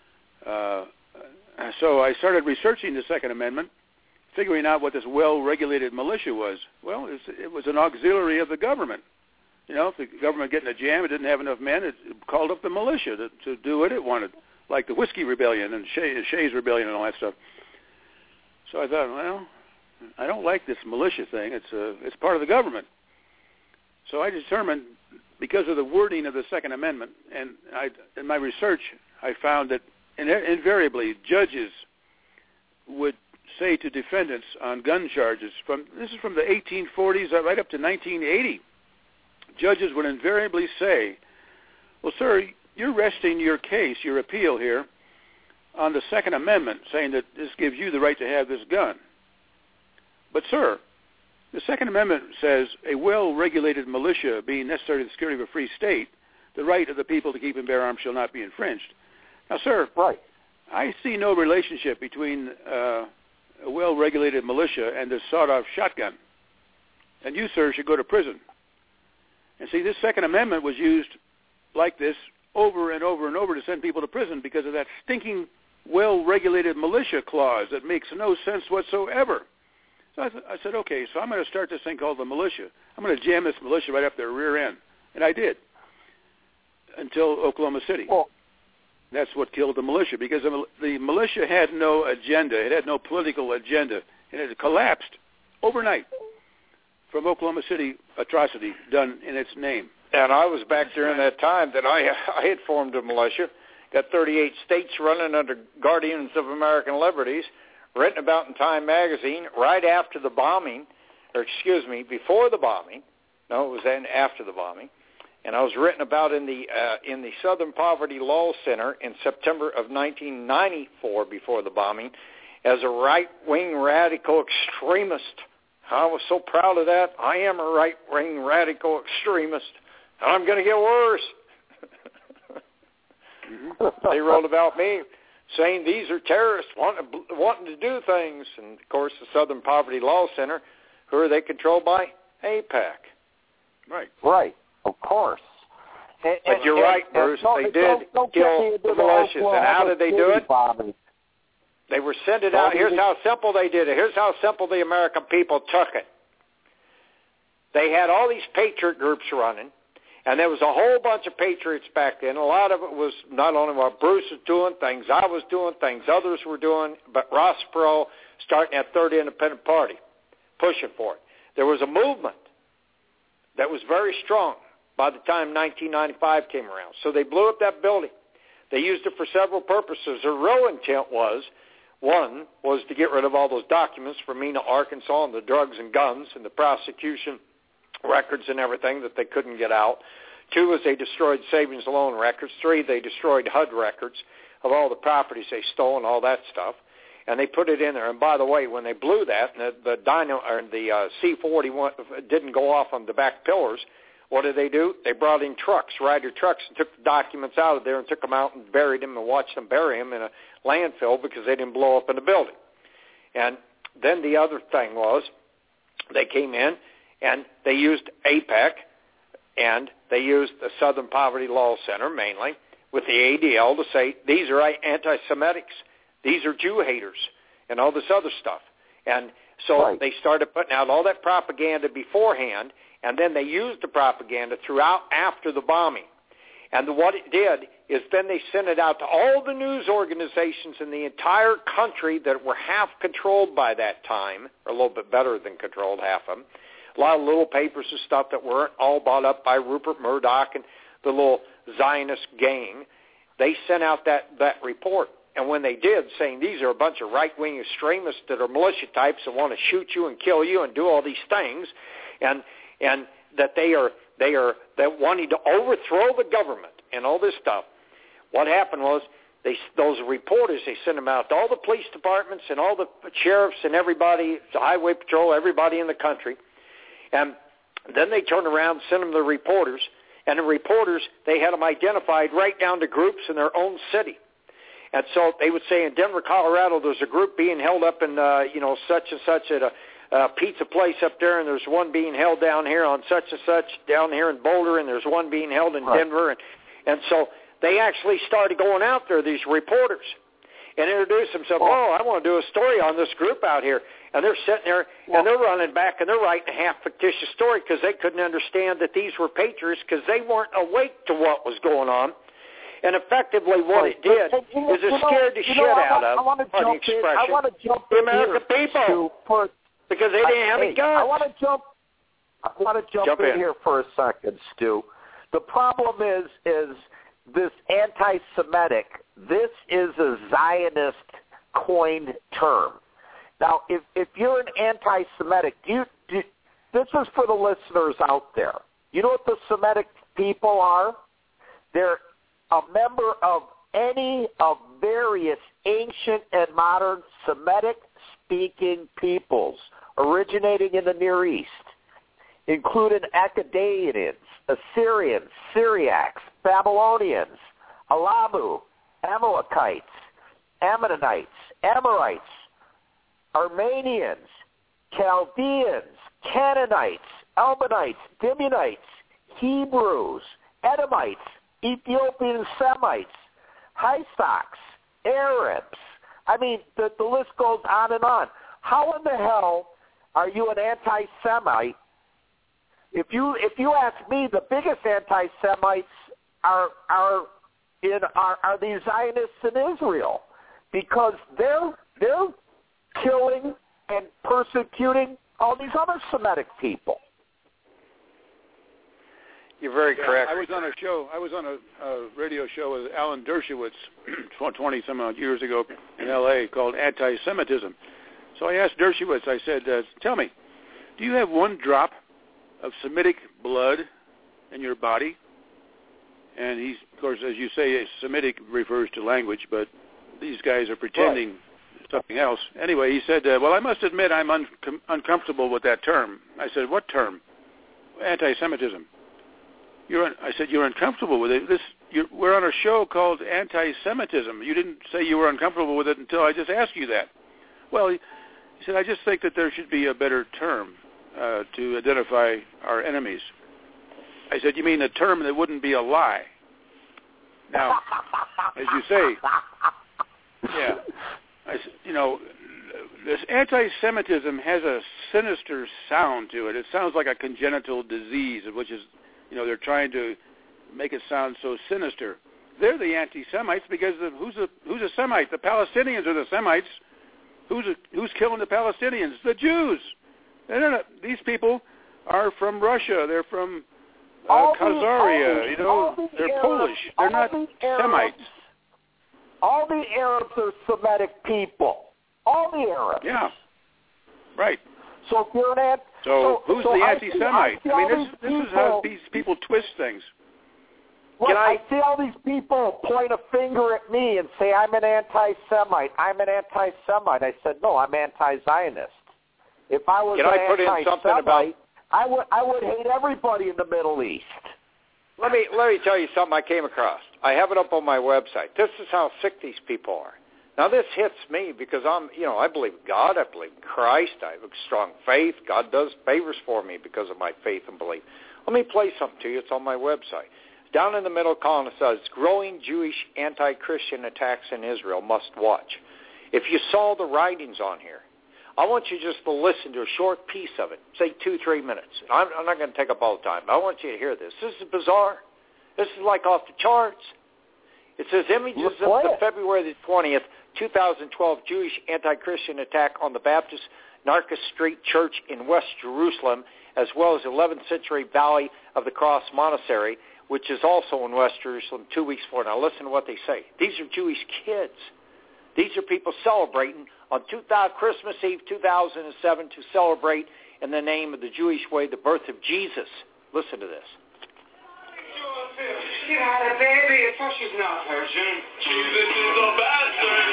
So I started researching the Second Amendment, figuring out what this well-regulated militia was. Well, it was an auxiliary of the government. If the government get in a jam, it didn't have enough men, it called up the militia to do what it wanted, like the Whiskey Rebellion and Shays Rebellion and all that stuff. So I thought, well, I don't like this militia thing. It's part of the government. So I determined, because of the wording of the Second Amendment, and in my research, I found that invariably judges would say to defendants on gun charges, this is from the 1840s right up to 1980, judges would invariably say, well, sir, you're resting your case, your appeal here, on the Second Amendment, saying that this gives you the right to have this gun. But, sir, the Second Amendment says a well-regulated militia being necessary to the security of a free state, the right of the people to keep and bear arms shall not be infringed. Now, sir, I see no relationship between a well-regulated militia and this sawed-off shotgun. And you, sir, should go to prison. And see, this Second Amendment was used like this over and over and over to send people to prison because of that stinking well-regulated militia clause that makes no sense whatsoever. So I said, okay, so I'm going to start this thing called the militia. I'm going to jam this militia right up their rear end. And I did, until Oklahoma City. Well, that's what killed the militia, because the militia had no agenda. It had no political agenda. And it collapsed overnight from Oklahoma City atrocity done in its name. And I was back during that time that I had formed a militia, got 38 states running under Guardians of American Liberties, written about in Time magazine right after the bombing, before the bombing. No, it was then after the bombing. And I was written about in the Southern Poverty Law Center in September of 1994 before the bombing as a right-wing radical extremist. I was so proud of that. I am a right-wing radical extremist, and I'm going to get worse. They wrote about me saying these are terrorists wanting to do things. And, of course, the Southern Poverty Law Center, who are they controlled by? AIPAC. Right, of course. But you're right, Bruce. They did kill the militias. And how did they do it? They were sending out. Here's how simple they did it. Here's how simple the American people took it. They had all these patriot groups running, and there was a whole bunch of patriots back then. A lot of it was not only what Bruce was doing, things I was doing, things others were doing, but Ross Perot starting that Third Independent Party, pushing for it. There was a movement that was very strong by the time 1995 came around. So they blew up that building. They used it for several purposes. Their real intent was, one, was to get rid of all those documents from Mena, Arkansas, and the drugs and guns and the prosecution records and everything that they couldn't get out. Two was they destroyed savings and loan records. Three, they destroyed HUD records of all the properties they stole and all that stuff. And they put it in there. And by the way, when they blew that, and the C-41 didn't go off on the back pillars, what did they do? They brought in trucks, Ryder trucks, and took the documents out of there and took them out and buried them and watched them bury them in a landfill because they didn't blow up in the building. And then the other thing was they came in and they used AIPAC and they used the Southern Poverty Law Center mainly with the ADL to say these are anti-Semitics, these are Jew haters, and all this other stuff. And so they started putting out all that propaganda beforehand, and then they used the propaganda throughout after the bombing. And what it did is then they sent it out to all the news organizations in the entire country that were half controlled by that time, or a little bit better than controlled, half of them. A lot of little papers and stuff that weren't all bought up by Rupert Murdoch and the little Zionist gang. They sent out that report. And when they did, saying these are a bunch of right-wing extremists that are militia types that want to shoot you and kill you and do all these things, and that they're wanting to overthrow the government and all this stuff. What happened was those reporters, they sent them out to all the police departments and all the sheriffs and everybody, the highway patrol, everybody in the country. And then they turned around and sent them the reporters. And the reporters, they had them identified right down to groups in their own city. And so they would say in Denver, Colorado, there's a group being held up in, such and such at a pizza place up there, and there's one being held down here on such and such down here in Boulder, and there's one being held in Denver. And so they actually started going out there, these reporters, and introduced themselves. Oh, I want to do a story on this group out here. And they're sitting there, and they're running back, and they're writing a half-fictitious story because they couldn't understand that these were patriots because they weren't awake to what was going on. And effectively what it did is it scared the shit out of the American people because they didn't have any guns. I want to jump in here for a second, Stu. The problem is this anti-Semitic, this is a Zionist-coined term. Now, if you're an anti-Semitic, this is for the listeners out there. You know what the Semitic people are? They're a member of any of various ancient and modern Semitic-speaking peoples originating in the Near East, including Akkadians, Assyrians, Syriacs, Babylonians, Alamu, Amalekites, Ammonites, Amorites, Armenians, Chaldeans, Canaanites, Albanites, Dimonites, Hebrews, Edomites, Ethiopian Semites, Hysox, Arabs. I mean, the list goes on and on. How in the hell are you an anti-Semite? If you ask me, the biggest anti-Semites are these Zionists in Israel because they're killing and persecuting all these other Semitic people. You're very correct. I was on a radio show with Alan Dershowitz 20-some-odd years ago in L.A. called Anti-Semitism. So I asked Dershowitz, I said, tell me, do you have one drop of Semitic blood in your body? And he's, of course, as you say, Semitic refers to language, but these guys are pretending something else. Anyway, he said, well, I must admit I'm uncomfortable with that term. I said, what term? Anti-Semitism. I said, you're uncomfortable with it. we're on a show called Anti-Semitism. You didn't say you were uncomfortable with it until I just asked you that. Well, he said, I just think that there should be a better term to identify our enemies. I said, you mean a term that wouldn't be a lie? Now, as you say, yeah, this anti-Semitism has a sinister sound to it. It sounds like a congenital disease, which is, they're trying to make it sound so sinister. They're the anti-Semites because who's a Semite? The Palestinians are the Semites. Who's killing the Palestinians? The Jews. These people are from Russia. They're from Khazaria. They're Polish. They're not Semites. All the Arabs are Semitic people. All the Arabs. Yeah. Right. So if you're who's the anti-Semite? This is how these people twist things. Well, I see all these people point a finger at me and say, I'm an anti-Semite. I'm an anti-Semite. I said, no, I'm anti-Zionist. If I was an anti-Semite, I would hate everybody in the Middle East. Let me tell you something I came across. I have it up on my website. This is how sick these people are. Now, this hits me because I believe in God. I believe in Christ. I have a strong faith. God does favors for me because of my faith and belief. Let me play something to you. It's on my website. Down in the middle column it says, growing Jewish anti-Christian attacks in Israel, must watch. If you saw the writings on here, I want you just to listen to a short piece of it, say 2-3 minutes. I'm not going to take up all the time, but I want you to hear this. This is bizarre. This is like off the charts. It says, images of the February the 20th, 2012 Jewish anti-Christian attack on the Baptist Narcus Street Church in West Jerusalem, as well as 11th century Valley of the Cross Monastery, which is also in West Jerusalem 2 weeks before. Now listen to what they say. These are Jewish kids. These are people celebrating on Christmas Eve 2007 to celebrate in the name of the Jewish way the birth of Jesus. Listen to this. She had a baby. So she's not virgin. Jesus is a bastard.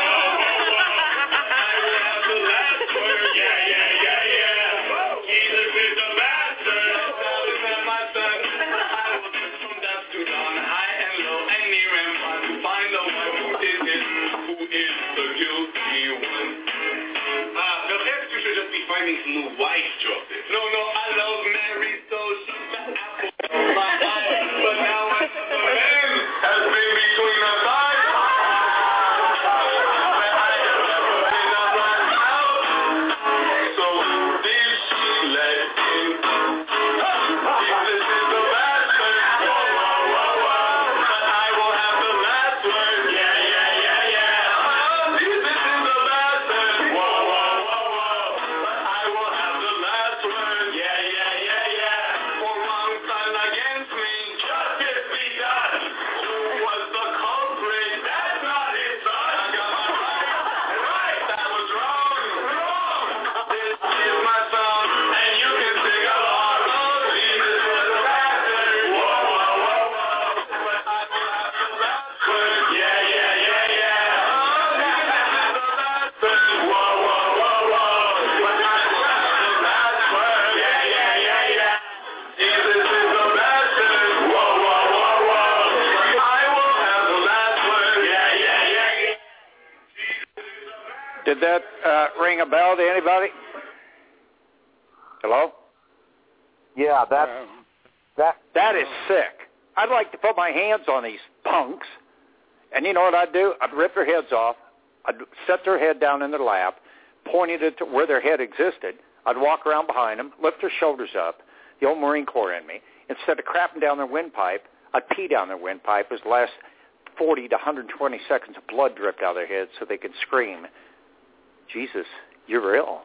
I will have the last word. Yeah. Jesus is a bastard. My son. I will search from depths to dawn, high and low, and near and far, to find the one who is the guilty one. Perhaps you should just be finding some new wife, Joseph. No, I love Mary, so she's the apple of my eye. But now the man has been between us eyes. So did she let in? Jesus is the bastard. But I will have the last word. Yeah. Jesus is the bastard. But I will have the last word. Yeah. For wrong done against me, justice be done. Who was the culprit? That's not his son. I got my right. That was wrong. This is my song, and you can sing along. Jesus is the bastard. But I will have the last word. Yeah. Jesus is the bastard. But I will have the last word. Yeah. Jesus is the bastard. I will have the last word. Yeah. Did that ring a bell to anybody? Hello? Yeah, That is sick. I'd like to put my hands on these punks, and you know what I'd do? I'd rip their heads off. I'd set their head down in their lap, pointed it to where their head existed. I'd walk around behind them, lift their shoulders up, the old Marine Corps in me. Instead of crapping down their windpipe, I'd pee down their windpipe as the last 40 to 120 seconds of blood dripped out of their heads so they could scream, Jesus, you're real.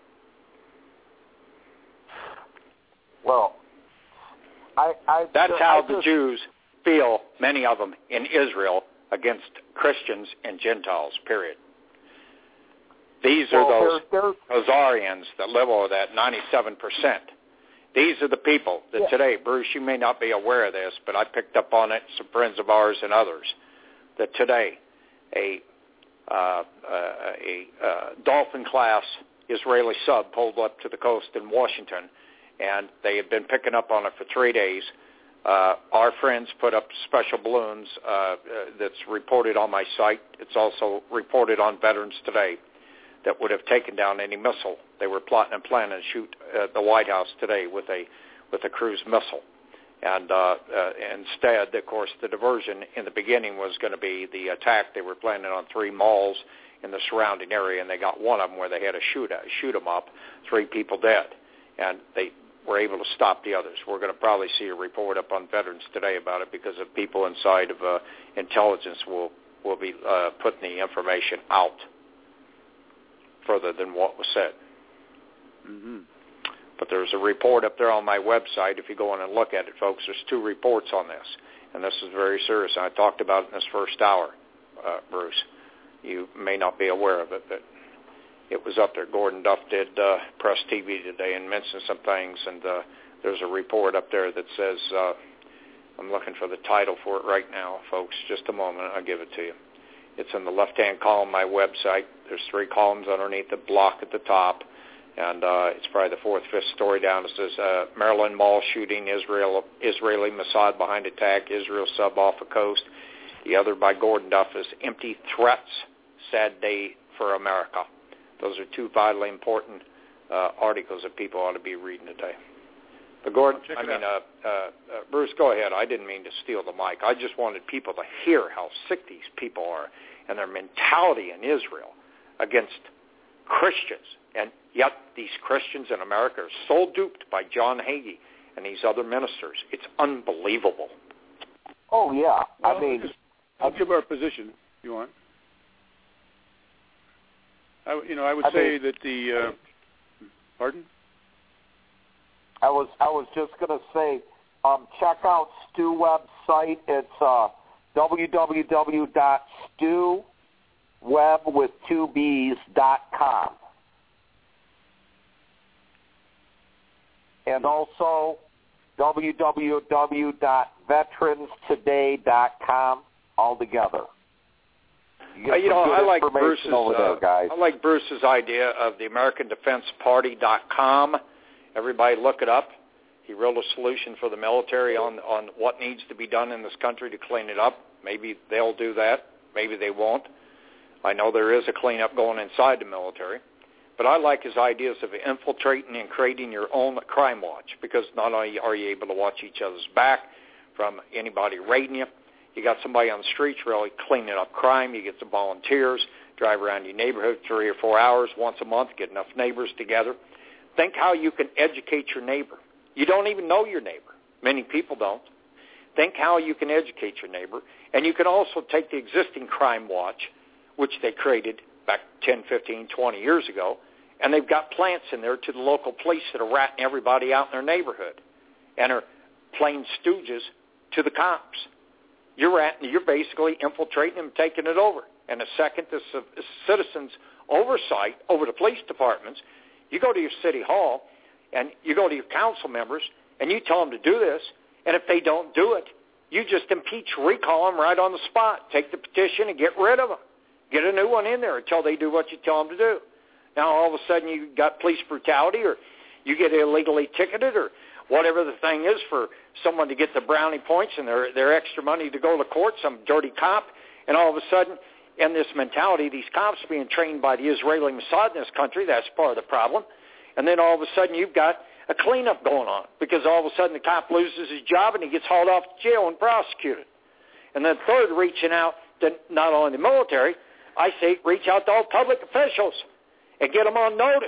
Well, That's how the Jews feel, many of them, in Israel against Christians and Gentiles, period. These are those Khazarians that live over that 97%. These are the people that today, Bruce, you may not be aware of this, but I picked up on it, some friends of ours and others, that today a Dolphin-class Israeli sub pulled up to the coast in Washington, and they had been picking up on it for 3 days. Our friends put up special balloons that's reported on my site. It's also reported on Veterans Today that would have taken down any missile. They were plotting and planning to shoot the White House today with a cruise missile. And instead, of course, the diversion in the beginning was going to be the attack. They were planning on 3 malls in the surrounding area, and they got one of them where they had to shoot them up, 3 people dead. And they were able to stop the others. We're going to probably see a report up on Veterans Today about it because the people inside of intelligence will be putting the information out further than what was said. Mm-hmm. But there's a report up there on my website. If you go in and look at it, folks, there's 2 reports on this. And this is very serious. I talked about it in this first hour, Bruce. You may not be aware of it, but it was up there. Gordon Duff did Press TV today and mentioned some things. And there's a report up there that says, I'm looking for the title for it right now, folks. Just a moment. I'll give it to you. It's in the left-hand column of my website. There's 3 columns underneath the block at the top. And it's probably the 4th, 5th story down. It says, Maryland Mall shooting, Israeli Mossad behind attack, Israel sub off the coast. The other by Gordon Duff is Empty Threats, Sad Day for America. Those are 2 vitally important articles that people ought to be reading today. But Gordon, Bruce, go ahead. I didn't mean to steal the mic. I just wanted people to hear how sick these people are and their mentality in Israel against Christians. And yet these Christians in America are so duped by John Hagee and these other ministers. It's unbelievable. Oh, yeah. Well, I'll give our position if you want. I would say that the pardon? I was just going to say, check out Stu website. It's www.stuweb.com. And also www.veteranstoday.com all together. I like Bruce's I like Bruce's idea of the AmericanDefenseParty.com. Everybody look it up. He wrote a solution for the military on what needs to be done in this country to clean it up. Maybe they'll do that. Maybe they won't. I know there is a cleanup going inside the military. But I like his ideas of infiltrating and creating your own crime watch, because not only are you able to watch each other's back from anybody raiding you, you got somebody on the streets really cleaning up crime. You get some volunteers, drive around your neighborhood 3 or 4 hours once a month, get enough neighbors together. Think how you can educate your neighbor. You don't even know your neighbor. Many people don't. Think how you can educate your neighbor. And you can also take the existing crime watch, which they created back 10, 15, 20 years ago, and they've got plants in there to the local police that are ratting everybody out in their neighborhood and are playing stooges to the cops. You're basically infiltrating them, taking it over. And the second the citizens' oversight over the police departments, you go to your city hall and you go to your council members and you tell them to do this, and if they don't do it, you just impeach, recall them right on the spot. Take the petition and get rid of them. Get a new one in there until they do what you tell them to do. Now all of a sudden you got police brutality, or you get illegally ticketed, or whatever the thing is for someone to get the brownie points and their extra money to go to court, some dirty cop, and all of a sudden, in this mentality, these cops being trained by the Israeli Mossad in this country, that's part of the problem. And then all of a sudden you've got a cleanup going on, because all of a sudden the cop loses his job and he gets hauled off to jail and prosecuted. And then third, reaching out to not only the military, I say reach out to all public officials and get them on notice.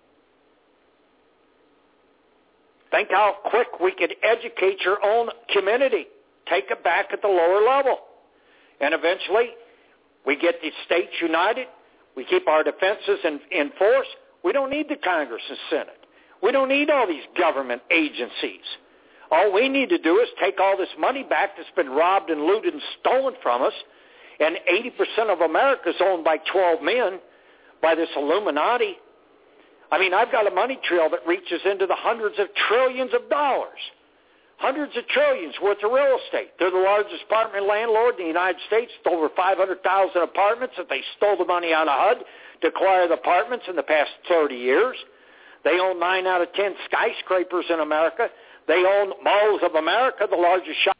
Think how quick we could educate your own community. Take it back at the lower level. And eventually, we get the states united. We keep our defenses in force. We don't need the Congress and Senate. We don't need all these government agencies. All we need to do is take all this money back that's been robbed and looted and stolen from us. And 80% of America is owned by 12 men, by this Illuminati. I mean, I've got a money trail that reaches into the hundreds of trillions of dollars. Hundreds of trillions worth of real estate. They're the largest apartment landlord in the United States. It's over 500,000 apartments that they stole the money out of HUD to acquire the apartments in the past 30 years. They own 9 out of 10 skyscrapers in America. They own Malls of America, the largest